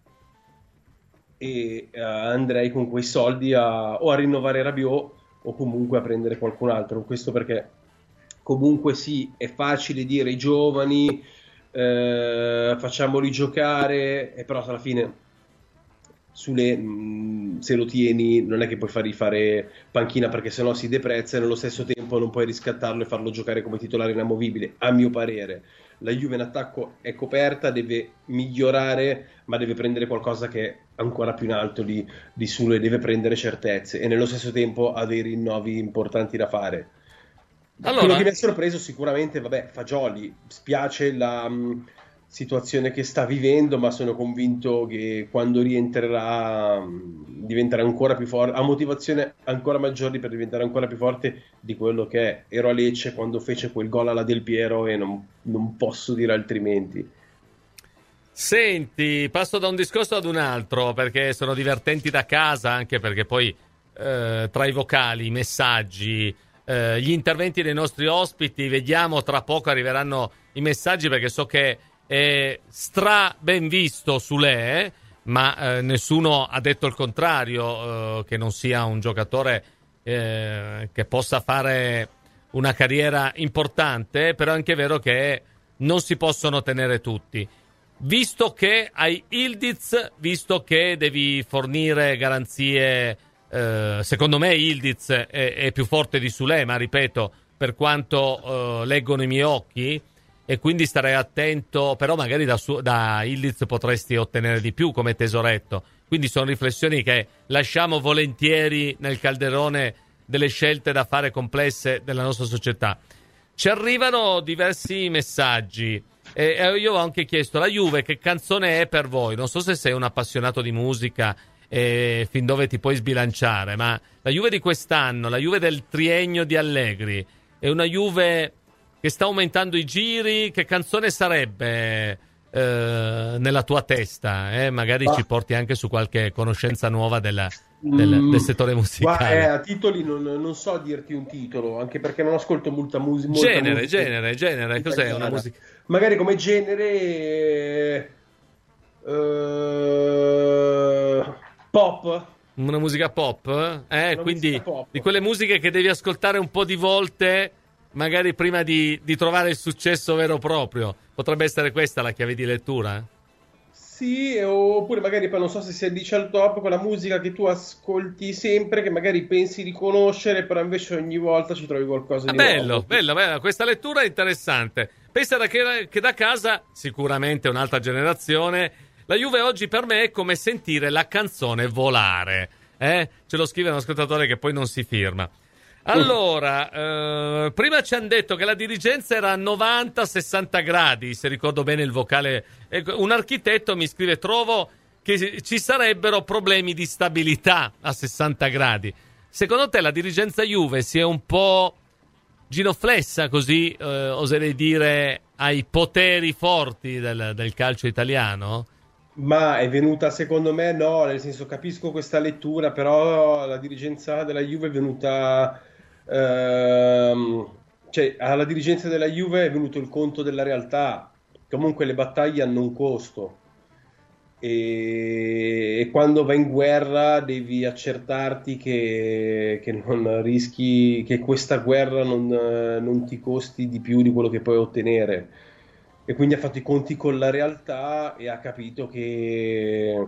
e uh, andrei con quei soldi a, o a rinnovare Rabiot o comunque a prendere qualcun altro. Questo perché comunque sì, è facile dire i giovani, eh, facciamoli giocare, e però alla fine Sule, mh, se lo tieni non è che puoi fargli fare panchina, perché sennò si deprezza, e nello stesso tempo non puoi riscattarlo e farlo giocare come titolare inamovibile. A mio parere la Juve in attacco è coperta, deve migliorare, ma deve prendere qualcosa che è ancora più in alto di, di Sule, deve prendere certezze e nello stesso tempo ha dei rinnovi importanti da fare. Allora, quello che mi ha sorpreso sicuramente, vabbè, Fagioli, spiace la mh, situazione che sta vivendo, ma sono convinto che quando rientrerà mh, diventerà ancora più forte, ha motivazione ancora maggiori per diventare ancora più forte di quello che è. Ero a Lecce quando fece quel gol alla Del Piero e non, non posso dire altrimenti. Senti, passo da un discorso ad un altro, perché sono divertenti da casa, anche perché poi eh, tra i vocali, i messaggi, eh, gli interventi dei nostri ospiti, vediamo tra poco arriveranno i messaggi, perché so che è stra ben visto Sule, eh, ma eh, nessuno ha detto il contrario, eh, che non sia un giocatore eh, che possa fare una carriera importante, però è anche vero che non si possono tenere tutti. Visto che hai Ildiz, visto che devi fornire garanzie, eh, secondo me Ildiz è, è più forte di Sule, ma ripeto, per quanto eh, leggono i miei occhi, e quindi starei attento, però magari da, su, da Ildiz potresti ottenere di più come tesoretto. Quindi sono riflessioni che lasciamo volentieri nel calderone delle scelte da fare complesse della nostra società. Ci arrivano diversi messaggi. E io ho anche chiesto: la Juve che canzone è per voi? Non so se sei un appassionato di musica e fin dove ti puoi sbilanciare, ma la Juve di quest'anno, la Juve del triennio di Allegri, è una Juve che sta aumentando i giri. Che canzone sarebbe eh, nella tua testa? Eh? Magari ah. ci porti anche su qualche conoscenza nuova della, del, mm, del settore musicale. Ma, eh, a titoli non, non so dirti un titolo, anche perché non ascolto molta, mus- molta genere, musica. Genere, genere, cos'è una musica? Magari come genere uh, pop. Una musica pop? Eh, una quindi musica pop. Di quelle musiche che devi ascoltare un po' di volte, magari prima di, di trovare il successo vero e proprio. Potrebbe essere questa la chiave di lettura? Sì, oppure magari poi non so se si addice al top, quella musica che tu ascolti sempre, che magari pensi di conoscere, però invece ogni volta ci trovi qualcosa ah, di bello, nuovo. Bello, bello, questa lettura è interessante. Pensa che, che da casa, sicuramente un'altra generazione, la Juve oggi per me è come sentire la canzone volare. Eh? Ce lo scrive un ascoltatore che poi non si firma. Allora, eh, prima ci hanno detto che la dirigenza era a novanta sessanta gradi, se ricordo bene il vocale. Un architetto mi scrive: trovo che ci sarebbero problemi di stabilità a sessanta gradi. Secondo te la dirigenza Juve si è un po' ginoflessa, così eh, oserei dire, ai poteri forti del, del calcio italiano? Ma è venuta, secondo me, no, nel senso, capisco questa lettura, però la dirigenza della Juve è venuta, ehm, cioè alla dirigenza della Juve è venuto il conto della realtà. Comunque le battaglie hanno un costo e, e quando vai in guerra devi accertarti che, che non rischi, che questa guerra non, non ti costi di più di quello che puoi ottenere. E quindi ha fatto i conti con la realtà e ha capito che,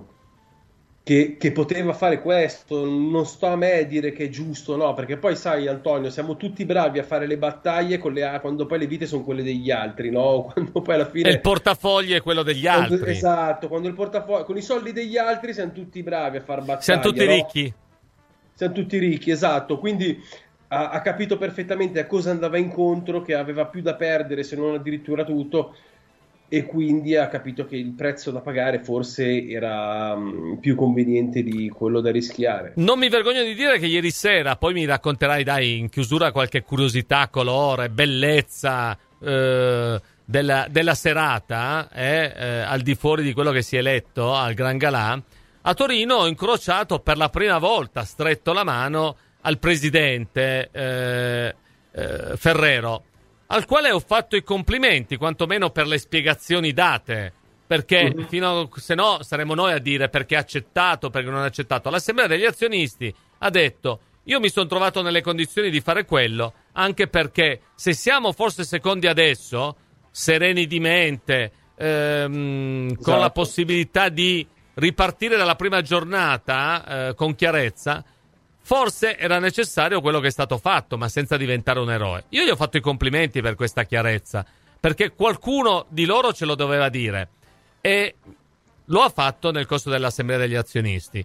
che, che poteva fare questo. Non sto a me a dire che è giusto, no, perché poi sai, Antonio, siamo tutti bravi a fare le battaglie con le, quando poi le vite sono quelle degli altri, no? Quando poi alla fine e il portafoglio è quello degli quando, altri. Esatto, quando il portafoglio, con i soldi degli altri siamo tutti bravi a fare battaglie. Siamo tutti no? ricchi. Siamo tutti ricchi, esatto. Quindi ha, ha capito perfettamente a cosa andava incontro, che aveva più da perdere se non addirittura tutto. E quindi ha capito che il prezzo da pagare forse era um, più conveniente di quello da rischiare. Non mi vergogno di dire che ieri sera, poi mi racconterai, dai, in chiusura qualche curiosità, colore, bellezza eh, della, della serata, eh, eh, al di fuori di quello che si è letto al Gran Galà. A Torino ho incrociato per la prima volta, stretto la mano, al presidente eh, eh, Ferrero, al quale ho fatto i complimenti, quantomeno per le spiegazioni date, perché uh-huh. fino a, se no saremo noi a dire perché ha accettato, perché non ha accettato. L'assemblea degli azionisti ha detto: io mi sono trovato nelle condizioni di fare quello, anche perché se siamo forse secondi adesso, sereni di mente, ehm, esatto. con la possibilità di ripartire dalla prima giornata eh, con chiarezza, forse era necessario quello che è stato fatto, ma senza diventare un eroe. Io gli ho fatto i complimenti per questa chiarezza, perché qualcuno di loro ce lo doveva dire, e lo ha fatto nel corso dell'assemblea degli azionisti.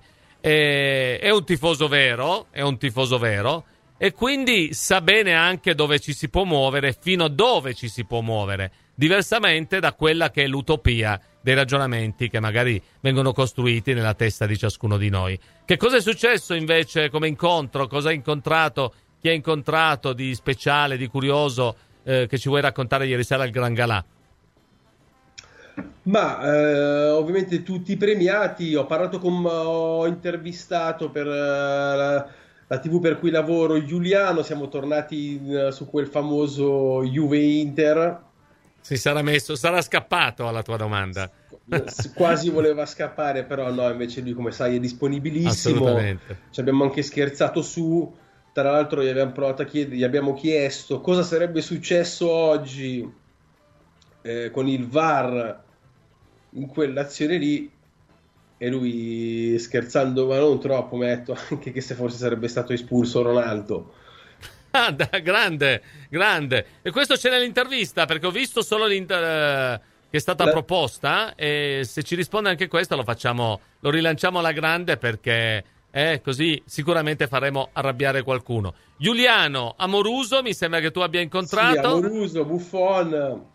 E, è un tifoso vero, è un tifoso vero, e quindi sa bene anche dove ci si può muovere, fino a dove ci si può muovere, diversamente da quella che è l'utopia dei ragionamenti che magari vengono costruiti nella testa di ciascuno di noi. Che cosa è successo invece come incontro? Cosa hai incontrato? Chi hai incontrato di speciale, di curioso, eh, che ci vuoi raccontare ieri sera al Gran Galà? Ma eh, ovviamente tutti i premiati. Ho parlato con, ho intervistato per uh, la, la tivù per cui lavoro Giuliano. Siamo tornati uh, su quel famoso Juve Inter. Si sarà messo, sarà scappato alla tua domanda. Quasi voleva scappare, però no, invece lui, come sai, è disponibilissimo. Assolutamente. Ci abbiamo anche scherzato su. Tra l'altro gli abbiamo provato a chiedere, gli abbiamo chiesto cosa sarebbe successo oggi eh, con il V A R in quell'azione lì, e lui, scherzando ma non troppo, mi ha detto anche che se forse sarebbe stato espulso Ronaldo. Ah, grande, grande. E questo c'è nell'intervista, perché ho visto solo l'inter... che è stata La... proposta, e se ci risponde anche questo lo facciamo, lo rilanciamo alla grande, perché eh, così sicuramente faremo arrabbiare qualcuno. Giuliano Amoruso, mi sembra che tu abbia incontrato. Sì, Amoruso, Buffon,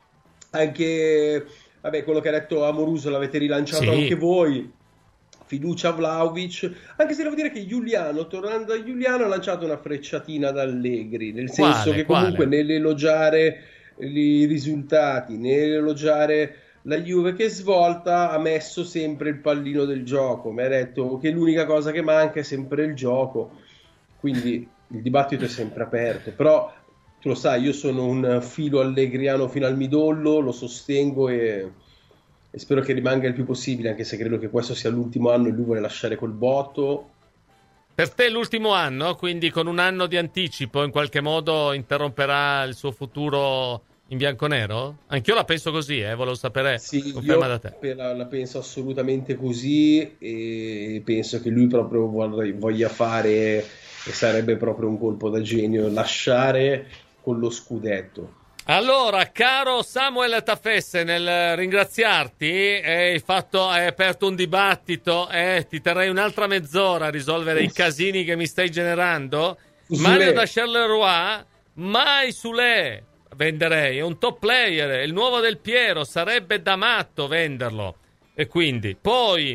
anche vabbè, quello che ha detto Amoruso l'avete rilanciato sì. anche voi. Fiducia a Vlahovic, anche se devo dire che Giuliano, tornando a Giuliano, ha lanciato una frecciatina ad Allegri, nel senso quale, che comunque quale? nell'elogiare i risultati, nell'elogiare la Juve che svolta, ha messo sempre il pallino del gioco. Mi ha detto che l'unica cosa che manca è sempre il gioco, quindi il dibattito è sempre aperto. Però tu lo sai, io sono un filo allegriano fino al midollo, lo sostengo e... e spero che rimanga il più possibile, anche se credo che questo sia l'ultimo anno e lui vuole lasciare col botto. Per te è l'ultimo anno, quindi con un anno di anticipo in qualche modo interromperà il suo futuro in bianconero? Anch'io la penso così, eh, volevo sapere, sì, conferma io da te. La, la penso assolutamente così, e penso che lui proprio voglia fare, e sarebbe proprio un colpo da genio lasciare con lo scudetto. Allora, caro Samuel Tafesse, nel ringraziarti, hai, fatto, hai aperto un dibattito, eh, ti terrei un'altra mezz'ora a risolvere i casini che mi stai generando. Mario da Charleroi, mai Sule venderei, è un top player, è il nuovo Del Piero, sarebbe da matto venderlo. E quindi, poi,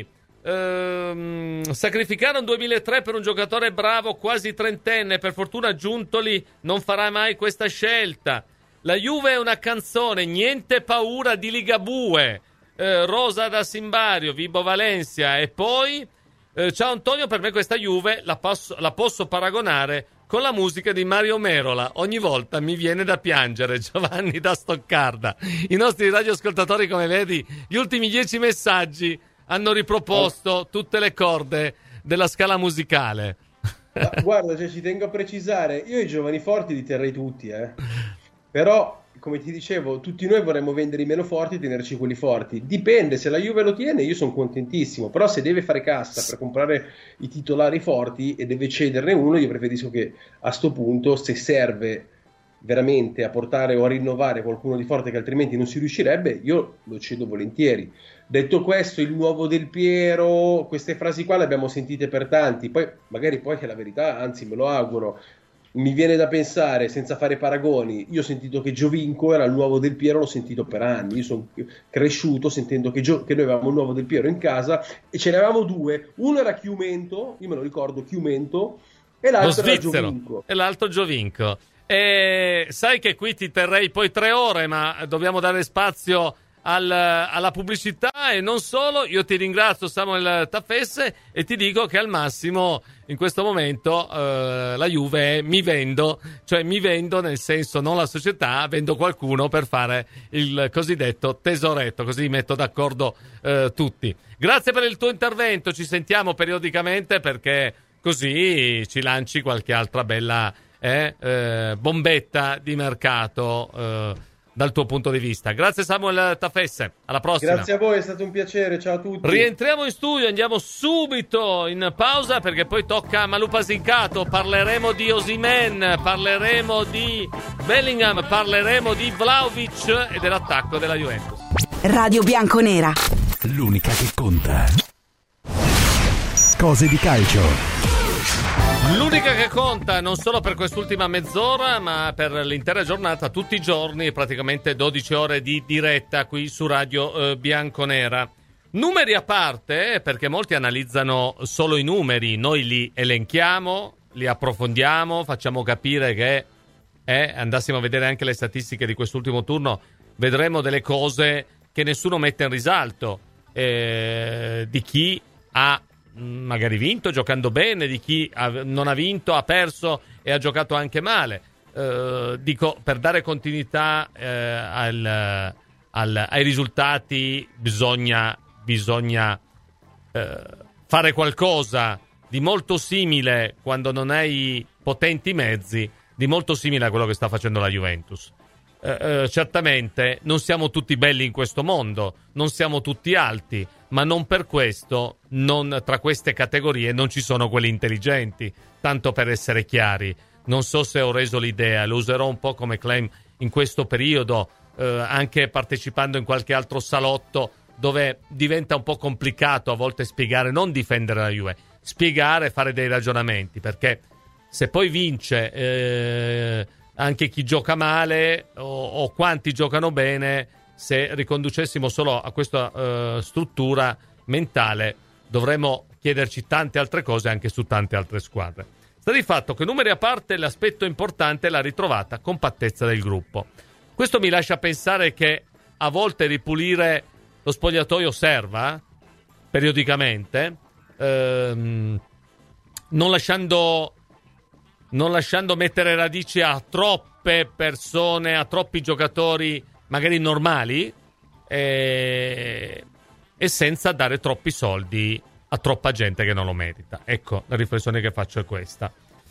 Ehm, sacrificare un duemilatré per un giocatore bravo quasi trentenne, per fortuna Giuntoli non farà mai questa scelta. La Juve è una canzone, niente paura di Ligabue. eh, Rosa da Simbario, Vibo Valencia. E poi eh, ciao Antonio, per me questa Juve la posso, la posso paragonare con la musica di Mario Merola, ogni volta mi viene da piangere. Giovanni da Stoccarda. I nostri radioascoltatori, come vedi, gli ultimi dieci messaggi hanno riproposto tutte le corde della scala musicale. Ma guarda, cioè, ci tengo a precisare, io i giovani forti li terrei tutti, eh. Però, come ti dicevo, tutti noi vorremmo vendere i meno forti e tenerci quelli forti. Dipende, se la Juve lo tiene io sono contentissimo, però se deve fare cassa per comprare i titolari forti e deve cederne uno, io preferisco che a sto punto, se serve veramente a portare o a rinnovare qualcuno di forte che altrimenti non si riuscirebbe, io lo cedo volentieri. Detto questo, il nuovo Del Piero, queste frasi qua le abbiamo sentite per tanti, poi magari poi è la verità, anzi me lo auguro. Mi viene da pensare, senza fare paragoni, io ho sentito che Giovinco era il nuovo Del Piero, l'ho sentito per anni, io sono cresciuto sentendo che, Gio- che noi avevamo un nuovo Del Piero in casa e ce ne avevamo due, uno era Chiumento, io me lo ricordo, Chiumento, e l'altro era Giovinco. E l'altro Giovinco. E sai che qui ti terrei poi tre ore, ma dobbiamo dare spazio al, alla pubblicità e non solo. Io ti ringrazio, Samuel Taffesse, e ti dico che al massimo in questo momento eh, la Juve è mi vendo, cioè mi vendo nel senso non la società, vendo qualcuno per fare il cosiddetto tesoretto, così metto d'accordo eh, tutti. Grazie per il tuo intervento, ci sentiamo periodicamente perché così ci lanci qualche altra bella eh, eh, bombetta di mercato eh, dal tuo punto di vista. Grazie Samuel Taffesse, alla prossima. Grazie a voi, è stato un piacere, ciao a tutti. Rientriamo in studio, andiamo subito in pausa perché poi tocca a Malù Pasincato. Parleremo di Osimhen, parleremo di Bellingham, parleremo di Vlahovic e dell'attacco della Juventus. Radio Bianconera, l'unica che conta. Cose di calcio. L'unica che conta non solo per quest'ultima mezz'ora, ma per l'intera giornata, tutti i giorni, praticamente dodici ore di diretta qui su Radio eh, Bianconera. Numeri a parte, perché molti analizzano solo i numeri, noi li elenchiamo, li approfondiamo, facciamo capire che eh, andassimo a vedere anche le statistiche di quest'ultimo turno, vedremo delle cose che nessuno mette in risalto, eh, di chi ha magari vinto giocando bene, di chi ha, non ha vinto, ha perso e ha giocato anche male. Eh, dico, per dare continuità eh, al, al, ai risultati bisogna, bisogna eh, fare qualcosa di molto simile, quando non hai potenti mezzi, di molto simile a quello che sta facendo la Juventus. Eh, eh, certamente non siamo tutti belli in questo mondo, non siamo tutti alti, ma non per questo, non, tra queste categorie non ci sono quelli intelligenti, tanto per essere chiari. Non so se ho reso l'idea, lo userò un po' come claim in questo periodo, eh, anche partecipando in qualche altro salotto dove diventa un po' complicato a volte spiegare, non difendere la Juve, spiegare, fare dei ragionamenti, perché se poi vince eh, anche chi gioca male o, o quanti giocano bene, se riconducessimo solo a questa uh, struttura mentale, dovremmo chiederci tante altre cose anche su tante altre squadre. Sta di fatto che, numeri a parte, l'aspetto importante è la ritrovata compattezza del gruppo. Questo mi lascia pensare che a volte ripulire lo spogliatoio serva periodicamente, ehm, non lasciando non lasciando mettere radici a troppe persone, a troppi giocatori magari normali, e, e senza dare troppi soldi a troppa gente che non lo merita. Ecco, la riflessione che faccio è questa.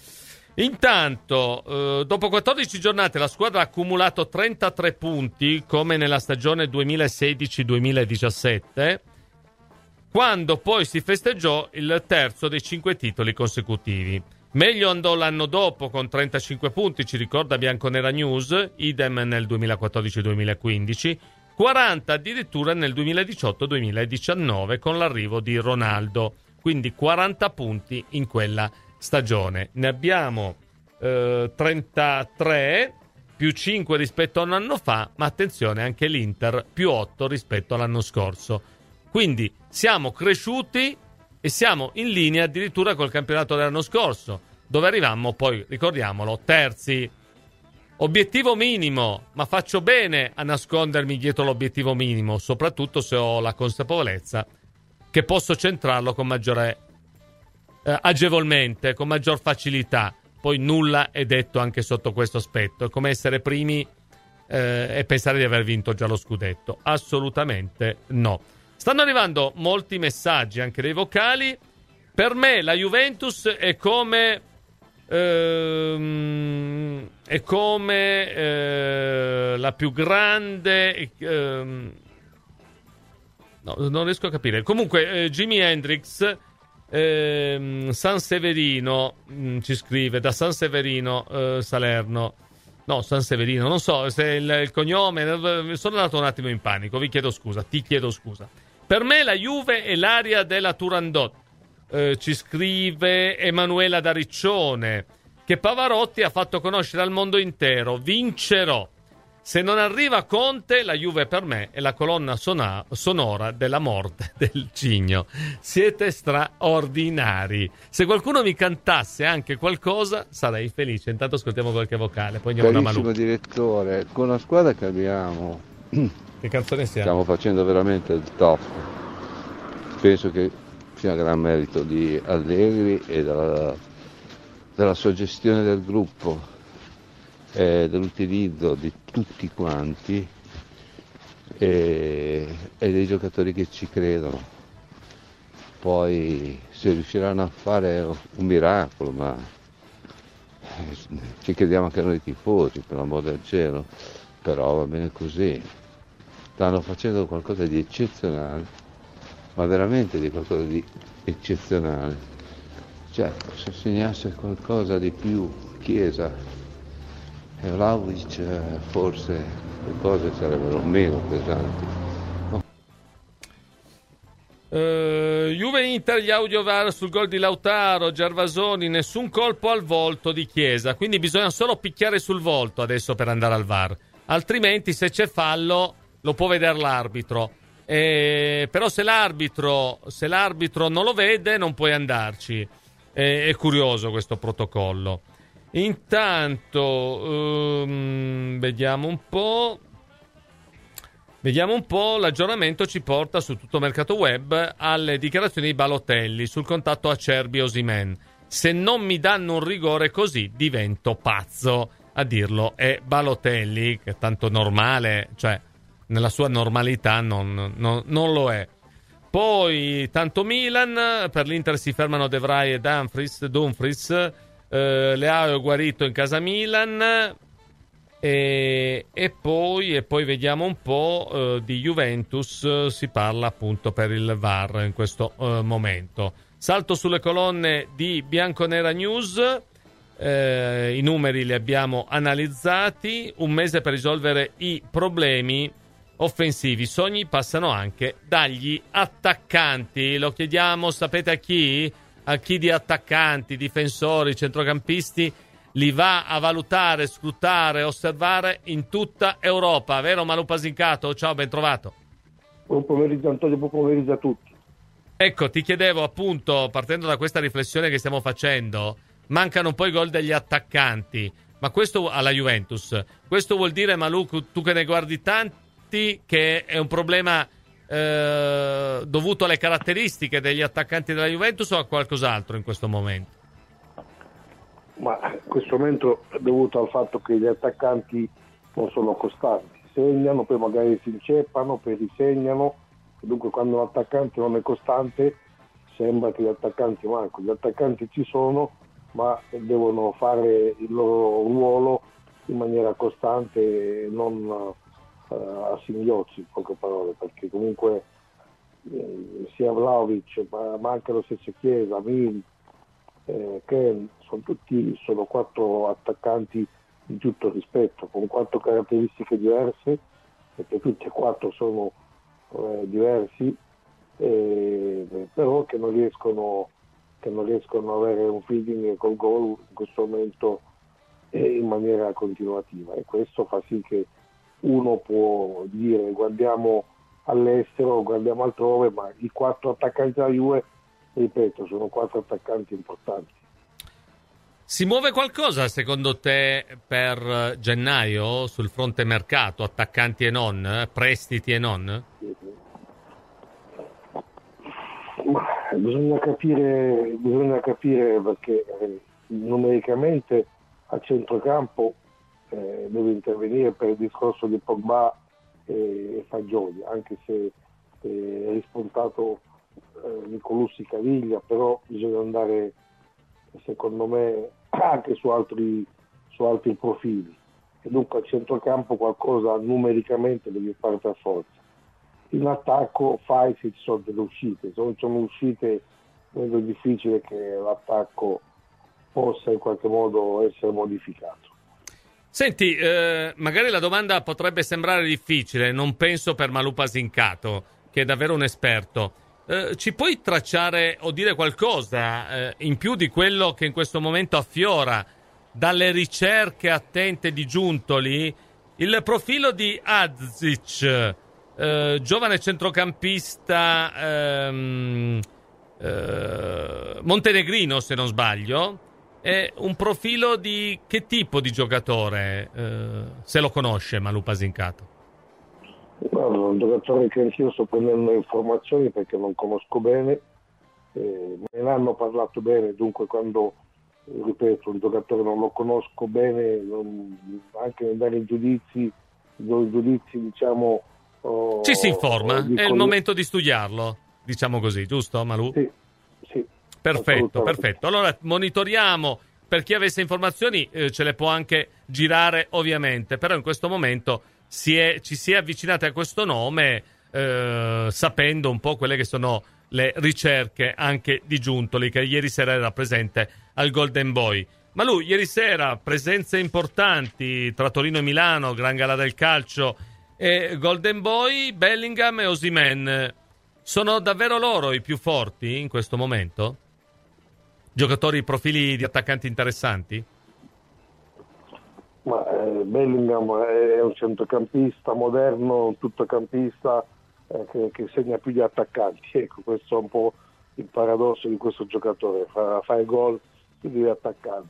Intanto, eh, dopo quattordici giornate la squadra ha accumulato trentatré punti, come nella stagione duemilasedici duemiladiciassette, quando poi si festeggiò il terzo dei cinque titoli consecutivi. Meglio andò l'anno dopo con trentacinque punti, ci ricorda Bianconera News, idem nel duemilaquattordici duemilaquindici, quaranta addirittura nel duemiladiciotto duemiladiciannove con l'arrivo di Ronaldo, quindi quaranta punti in quella stagione. Ne abbiamo eh, trentatré, più cinque rispetto a un anno fa, ma attenzione, anche l'Inter più otto rispetto all'anno scorso. Quindi siamo cresciuti e siamo in linea addirittura col campionato dell'anno scorso, dove arrivammo poi, ricordiamolo, terzi. Obiettivo minimo, ma faccio bene a nascondermi dietro l'obiettivo minimo, soprattutto se ho la consapevolezza che posso centrarlo con maggiore eh, agevolmente, con maggior facilità. Poi nulla è detto anche sotto questo aspetto. È come essere primi eh, e pensare di aver vinto già lo scudetto. Assolutamente no. Stanno arrivando molti messaggi, anche dei vocali. Per me la Juventus è come ehm, è come eh, la più grande ehm, no, non riesco a capire. Comunque eh, Jimi Hendrix eh, San Severino mh, ci scrive da San Severino eh, Salerno. No, San Severino, non so se il, il cognome, sono andato un attimo in panico, vi chiedo scusa, ti chiedo scusa. Per me la Juve è l'aria della Turandot, eh, ci scrive Emanuela da Riccione, che Pavarotti ha fatto conoscere al mondo intero. Vincerò. Se non arriva Conte, la Juve per me è la colonna sona- sonora della morte del Cigno. Siete straordinari. Se qualcuno mi cantasse anche qualcosa, sarei felice. Intanto ascoltiamo qualche vocale, poi andiamo da Manu. Carissimo direttore, con la squadra che abbiamo, che canzone siamo? Stiamo facendo veramente il top. Penso che sia gran merito di Allegri e della, della sua gestione del gruppo, e dell'utilizzo di tutti quanti e, e dei giocatori che ci credono. Poi se riusciranno a fare un miracolo, ma ci crediamo anche noi tifosi, per l'amor del cielo, però va bene così. Stanno facendo qualcosa di eccezionale, ma veramente di qualcosa di eccezionale. Cioè, se segnasse qualcosa di più, Chiesa e Vlahovic, forse le cose sarebbero meno pesanti. Oh. Uh, Juve-Inter, gli audio V A R sul gol di Lautaro, Gervasoni, nessun colpo al volto di Chiesa, quindi bisogna solo picchiare sul volto adesso per andare al V A R, altrimenti se c'è fallo lo può vedere l'arbitro, eh, però se l'arbitro, se l'arbitro non lo vede non puoi andarci. Eh, è curioso questo protocollo. Intanto um, vediamo un po'. Vediamo un po'. L'aggiornamento ci porta su tutto mercato web alle dichiarazioni di Balotelli sul contatto Acerbi-Osimhen. Se non mi danno un rigore così divento pazzo. A dirlo è Balotelli, che è tanto normale, cioè nella sua normalità non, non, non lo è. Poi tanto Milan, per l'Inter si fermano De Vrij e Dumfries, Dumfries. Uh, Leao è guarito in casa Milan e, e, poi, e poi vediamo un po' uh, di Juventus, uh, si parla appunto per il V A R in questo uh, momento. Salto sulle colonne di Bianconera News, uh, i numeri li abbiamo analizzati, un mese per risolvere i problemi offensivi, i sogni passano anche dagli attaccanti, lo chiediamo sapete a chi? A chi di attaccanti, difensori, centrocampisti li va a valutare, scrutare, osservare in tutta Europa, vero Malu Pasincato? Ciao, ben trovato. Buon pomeriggio Antonio, buon pomeriggio a tutti. Ecco, ti chiedevo appunto, partendo da questa riflessione che stiamo facendo, mancano un po' i gol degli attaccanti, ma questo alla Juventus, questo vuol dire, Malu, tu che ne guardi tanti, che è un problema Eh, dovuto alle caratteristiche degli attaccanti della Juventus o a qualcos'altro in questo momento? Ma in questo momento è dovuto al fatto che gli attaccanti non sono costanti, segnano, poi magari si inceppano, poi risegnano, dunque quando l'attaccante non è costante sembra che gli attaccanti mancano. Gli attaccanti ci sono, ma devono fare il loro ruolo in maniera costante e non Uh, a singhiozzi, in poche parole, perché comunque eh, sia Vlahovic ma, ma anche lo stesso Chiesa, Mil, eh, Ken, sono tutti sono quattro attaccanti di tutto rispetto, con quattro caratteristiche diverse, perché tutti e quattro sono eh, diversi, eh, però che non riescono che non riescono ad avere un feeling col gol in questo momento eh, in maniera continuativa, e questo fa sì che uno può dire guardiamo all'estero, guardiamo altrove, ma i quattro attaccanti della Juve ripeto, sono quattro attaccanti importanti. Si muove qualcosa secondo te per gennaio sul fronte mercato, attaccanti e non, prestiti e non? Ma bisogna capire, bisogna capire perché eh, numericamente a centrocampo eh, deve intervenire per il discorso di Pogba e Fagioli, anche se eh, è rispuntato eh, Nicolussi Caviglia, però bisogna andare secondo me anche su altri, su altri profili, e dunque a centrocampo qualcosa numericamente devi fare per forza. In attacco fai se ci sono delle uscite, se non ci sono uscite vedo difficile che l'attacco possa in qualche modo essere modificato. Senti, eh, magari la domanda potrebbe sembrare difficile, non penso per Malou Pasincato, che è davvero un esperto. Eh, ci puoi tracciare o dire qualcosa eh, in più di quello che in questo momento affiora dalle ricerche attente di Giuntoli? Il profilo di Adzic, eh, giovane centrocampista ehm, eh, montenegrino se non sbaglio, è un profilo di che tipo di giocatore, eh, se lo conosce Malou Pasincato? No, è un giocatore che anch'io sto prendendo informazioni perché non conosco bene, eh, me ne hanno parlato bene, dunque quando, ripeto, un giocatore non lo conosco bene, non, anche nel dare i giudizi, do i giudizi diciamo... Oh, ci si informa, dico, è il momento di studiarlo, diciamo così, giusto Malou? Sì, sì. Perfetto, perfetto. Allora monitoriamo, per chi avesse informazioni eh, ce le può anche girare ovviamente, però in questo momento si è, ci si è avvicinati a questo nome eh, sapendo un po' quelle che sono le ricerche anche di Giuntoli, che ieri sera era presente al Golden Boy. Ma lui ieri sera presenze importanti tra Torino e Milano, Gran Gala del Calcio e Golden Boy, Bellingham e Osimhen. Sono davvero loro i più forti in questo momento? Giocatori, profili di attaccanti interessanti? Ma eh, Bellingham è un centrocampista moderno, un tuttocampista eh, che, che segna più di attaccanti. Ecco, questo è un po' il paradosso di questo giocatore, fa, fa il gol più di attaccanti.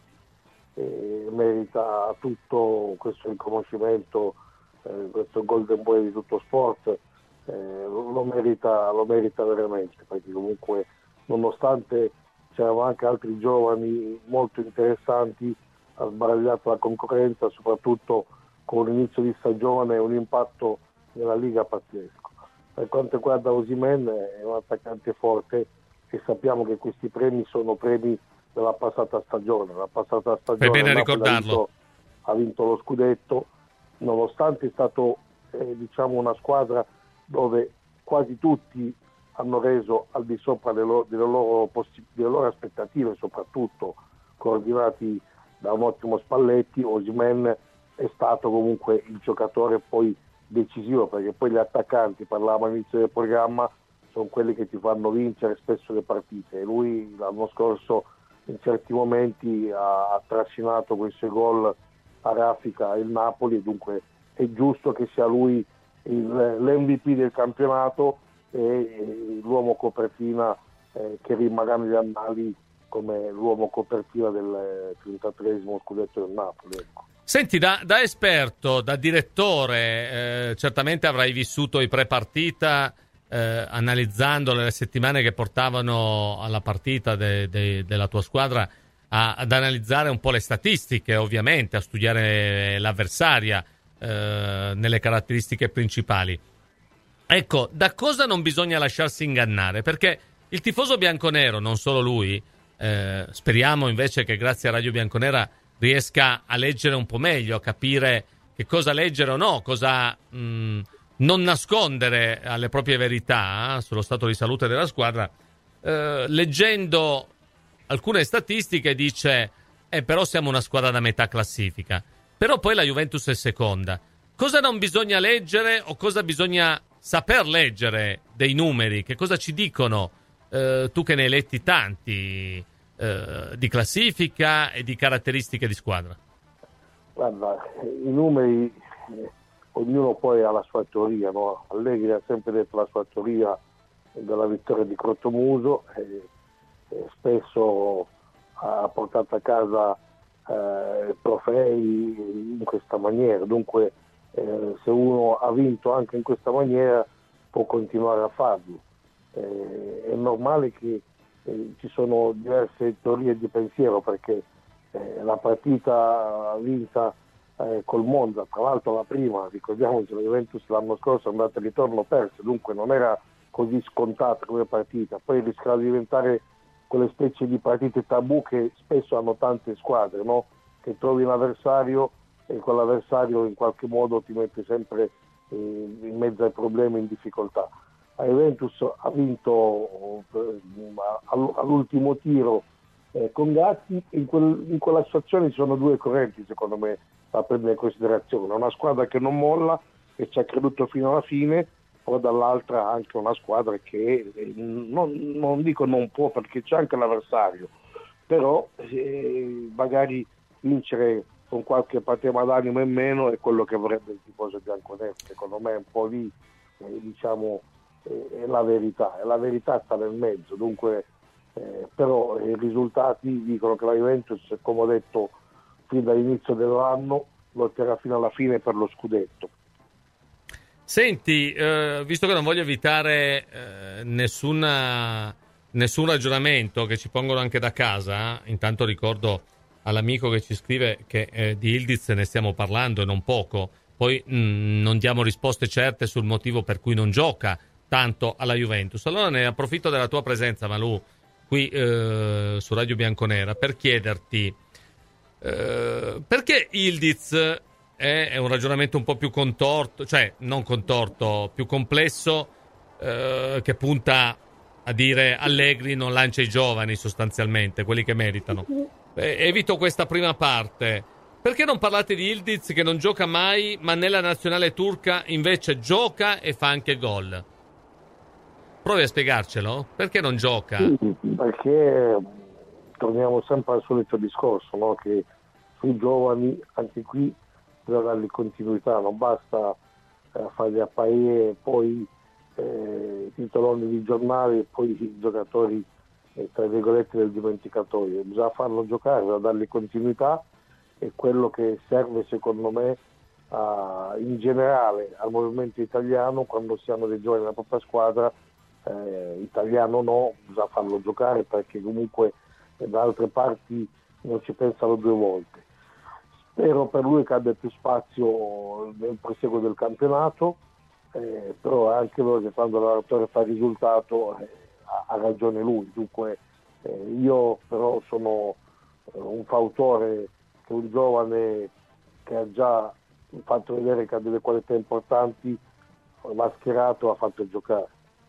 E merita tutto questo riconoscimento, eh, questo Golden Boy di tutto sport, eh, lo, merita, lo merita veramente, perché comunque nonostante c'erano anche altri giovani molto interessanti, ha sbaragliato la concorrenza, soprattutto con l'inizio di stagione, un impatto nella Liga pazzesco. Per quanto riguarda Osimhen, è un attaccante forte e sappiamo che questi premi sono premi della passata stagione. La passata stagione Fai bene a Napoli ricordarlo. Ha vinto, ha vinto lo scudetto, nonostante è stato eh, diciamo una squadra dove quasi tutti hanno reso al di sopra delle loro, delle loro, possi- delle loro aspettative, soprattutto coordinati da un ottimo Spalletti. Osimhen è stato comunque il giocatore poi decisivo, perché poi gli attaccanti, parlavamo all'inizio del programma, sono quelli che ti fanno vincere spesso le partite, e lui l'anno scorso in certi momenti ha, ha trascinato quei suoi gol a raffica il Napoli, e dunque è giusto che sia lui il, l'M V P del campionato e, e l'uomo copertina eh, che rimarrà negli annali come l'uomo copertina del trentatreesimo scudetto del Napoli. Ecco. Senti, da, da esperto, da direttore, eh, certamente avrai vissuto i pre-partita eh, analizzando le settimane che portavano alla partita de, de, della tua squadra a, ad analizzare un po' le statistiche, ovviamente, a studiare l'avversaria eh, nelle caratteristiche principali. Ecco, da cosa non bisogna lasciarsi ingannare? Perché il tifoso bianconero, non solo lui, eh, speriamo invece che grazie a Radio Bianconera riesca a leggere un po' meglio, a capire che cosa leggere o no, cosa mh, non nascondere alle proprie verità eh, sullo stato di salute della squadra. Eh, leggendo alcune statistiche dice eh, però siamo una squadra da metà classifica, però poi la Juventus è seconda. Cosa non bisogna leggere o cosa bisogna saper leggere dei numeri? Che cosa ci dicono? Eh, tu che ne hai letti tanti eh, di classifica e di caratteristiche di squadra. Guarda, i numeri eh, ognuno poi ha la sua teoria, no? Allegri ha sempre detto la sua teoria della vittoria di Crotomuso, eh, spesso ha portato a casa eh, trofei in questa maniera, dunque eh, se uno ha vinto anche in questa maniera può continuare a farlo. Eh, è normale che eh, ci sono diverse teorie di pensiero, perché eh, la partita vinta eh, col Monza, tra l'altro la prima, ricordiamoci, la Juventus l'anno scorso è andata e ritorno persa, dunque non era così scontata come partita, poi rischiava di diventare quelle specie di partite tabù che spesso hanno tante squadre, no? Che trovi un avversario e quell'avversario in qualche modo ti mette sempre eh, in mezzo ai problemi, in difficoltà. La Juventus ha vinto eh, all'ultimo tiro eh, con Gatti, in, quel, in quella situazione ci sono due correnti secondo me da prendere in considerazione: una squadra che non molla e ci ha creduto fino alla fine, poi dall'altra anche una squadra che eh, non, non dico non può, perché c'è anche l'avversario, però eh, magari vincere con qualche patema d'animo in meno è quello che vorrebbe il tifoso bianconero. Secondo me è un po' lì eh, diciamo eh, è la verità, e la verità sta nel mezzo, dunque eh, però i risultati dicono che la Juventus, come ho detto fin dall'inizio dell'anno, lotterà fino alla fine per lo scudetto. Senti, eh, visto che non voglio evitare eh, nessuna, nessun ragionamento che ci pongono anche da casa, intanto ricordo all'amico che ci scrive che eh, di Ildiz ne stiamo parlando e non poco, poi mh, non diamo risposte certe sul motivo per cui non gioca tanto alla Juventus. Allora ne approfitto della tua presenza, Malù, qui eh, su Radio Bianconera, per chiederti eh, perché Ildiz è, è un ragionamento un po' più contorto, cioè non contorto, più complesso, eh, che punta a dire Allegri non lancia i giovani sostanzialmente, quelli che meritano. Eh, evito questa prima parte. Perché non parlate di Ildiz che non gioca mai, ma nella nazionale turca invece gioca e fa anche gol? Provi a spiegarcelo. Perché non gioca? Sì, perché torniamo sempre al solito discorso, no? Che sui giovani, anche qui, bisogna dargli continuità, non basta eh, farli apparire poi eh, titoloni di giornali e poi i giocatori eh, tra virgolette del dimenticatoio. Bisogna farlo giocare, bisogna dargli continuità, e quello che serve secondo me a, in generale al movimento italiano, quando si hanno dei giovani nella propria squadra, eh, italiano no, bisogna farlo giocare, perché comunque eh, da altre parti non ci pensano due volte. Spero per lui che abbia più spazio nel proseguo del campionato, eh, però è anche vero che quando l'allenatore fa il risultato eh, ha, ha ragione lui, dunque eh, io però sono eh, un fautore che un giovane che ha già fatto vedere che ha delle qualità importanti, mascherato, ha fatto giocare.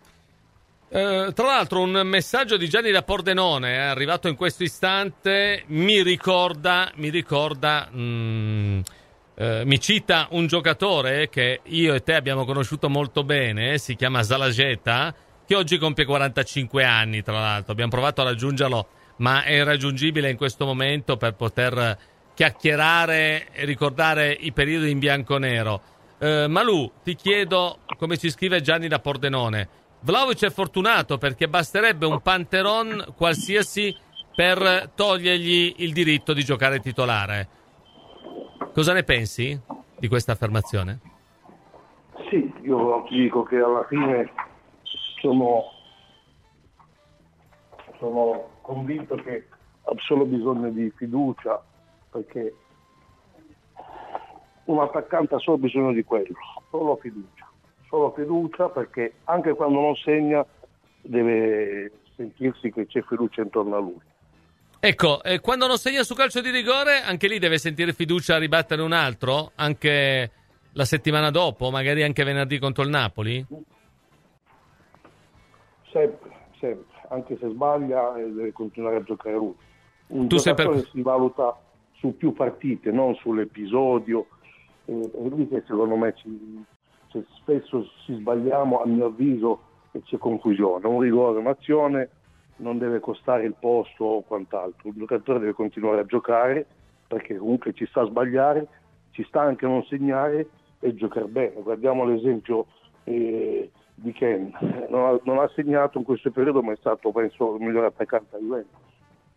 Eh, tra l'altro un messaggio di Gianni da Pordenone è arrivato in questo istante, mi ricorda, mi ricorda, mm, eh, mi cita un giocatore che io e te abbiamo conosciuto molto bene, si chiama Zalageta, che oggi compie quarantacinque anni, tra l'altro. Abbiamo provato a raggiungerlo, ma è irraggiungibile in questo momento per poter chiacchierare e ricordare i periodi in bianconero. Eh, Malù, ti chiedo, come ci scrive Gianni da Pordenone, Vlahovic è fortunato perché basterebbe un Panteron qualsiasi per togliergli il diritto di giocare titolare. Cosa ne pensi di questa affermazione? Sì, io ti dico che alla fine sono, sono convinto che ha solo bisogno di fiducia, perché un attaccante ha solo bisogno di quello, solo fiducia, solo fiducia, perché anche quando non segna deve sentirsi che c'è fiducia intorno a lui. Ecco, eh, quando non segna su calcio di rigore, anche lì deve sentire fiducia a ribattere un altro, anche la settimana dopo, magari anche venerdì contro il Napoli? Sempre, sempre, anche se sbaglia deve continuare a giocare lui. Un tu giocatore sei per... si valuta su più partite, non sull'episodio, e, e lì che secondo me ci, cioè, spesso ci sbagliamo, a mio avviso, e c'è confusione. Un rigore, un'azione non deve costare il posto o quant'altro, il giocatore deve continuare a giocare, perché comunque ci sta a sbagliare, ci sta anche a non segnare e giocare bene. Guardiamo l'esempio eh, di Ken, non ha, non ha segnato in questo periodo, ma è stato, penso, il migliore attaccante a Juventus.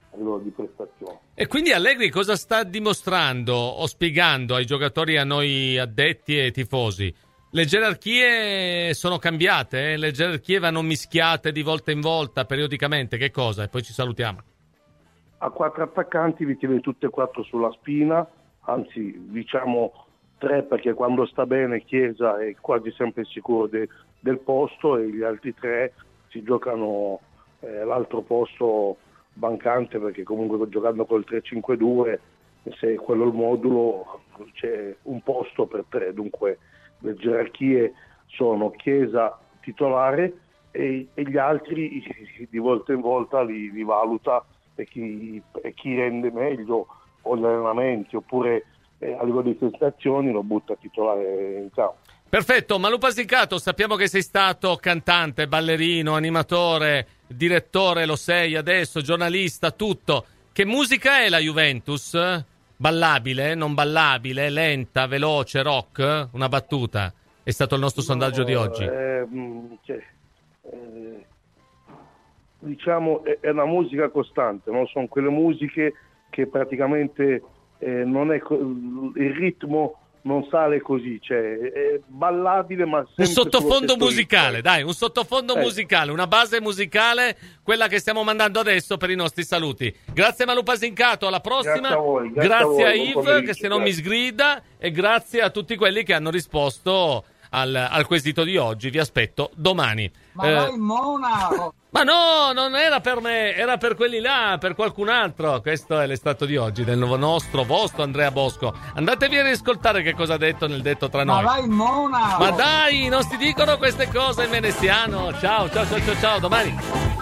a livello di prestazione. E quindi Allegri cosa sta dimostrando o spiegando ai giocatori, a noi addetti e tifosi? Le gerarchie sono cambiate? Eh? Le gerarchie vanno mischiate di volta in volta, periodicamente? Che cosa? E poi ci salutiamo. A quattro attaccanti vi tiene tutte e quattro sulla spina, anzi diciamo tre, perché quando sta bene Chiesa è quasi sempre sicuro de, del posto, e gli altri tre si giocano eh, l'altro posto bancante, perché comunque giocando col tre cinque due, se quello è il modulo, c'è un posto per tre, dunque le gerarchie sono Chiesa titolare e, e gli altri di volta in volta li, li valuta, e chi, e chi rende meglio o gli allenamenti oppure eh, a livello di prestazioni lo butta titolare in campo. Perfetto, Malù Basicato, sappiamo che sei stato cantante, ballerino, animatore, direttore, lo sei adesso, giornalista, tutto. Che musica è la Juventus? Ballabile, non ballabile, lenta, veloce, rock? Una battuta. È stato il nostro sondaggio no, di oggi. Eh, cioè, eh, diciamo è, è una musica costante, no? Sono quelle musiche che praticamente eh, non è il ritmo non sale così, cioè è ballabile, ma sempre un sottofondo musicale, ritmo. dai, un sottofondo eh. musicale, una base musicale, quella che stiamo mandando adesso per i nostri saluti. Grazie Malù Pasincato, alla prossima. Grazie a voi, grazie, grazie a, a voi, Yves che se non mi sgrida, e grazie a tutti quelli che hanno risposto al, al quesito di oggi. Vi aspetto domani. Ma eh, vai Mona! Ma no, non era per me, era per quelli là, per qualcun altro. Questo è l'estratto di oggi del nuovo nostro, vostro Andrea Bosco. Andatevi a riascoltare che cosa ha detto nel Detto tra noi. Ma vai Mona! Ma dai, non si dicono queste cose in veneziano. Ciao, ciao, ciao, ciao, ciao, domani.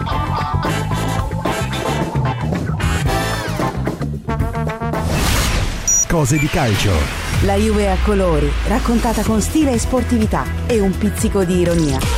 Cose di calcio. La Juve a colori, raccontata con stile e sportività e un pizzico di ironia.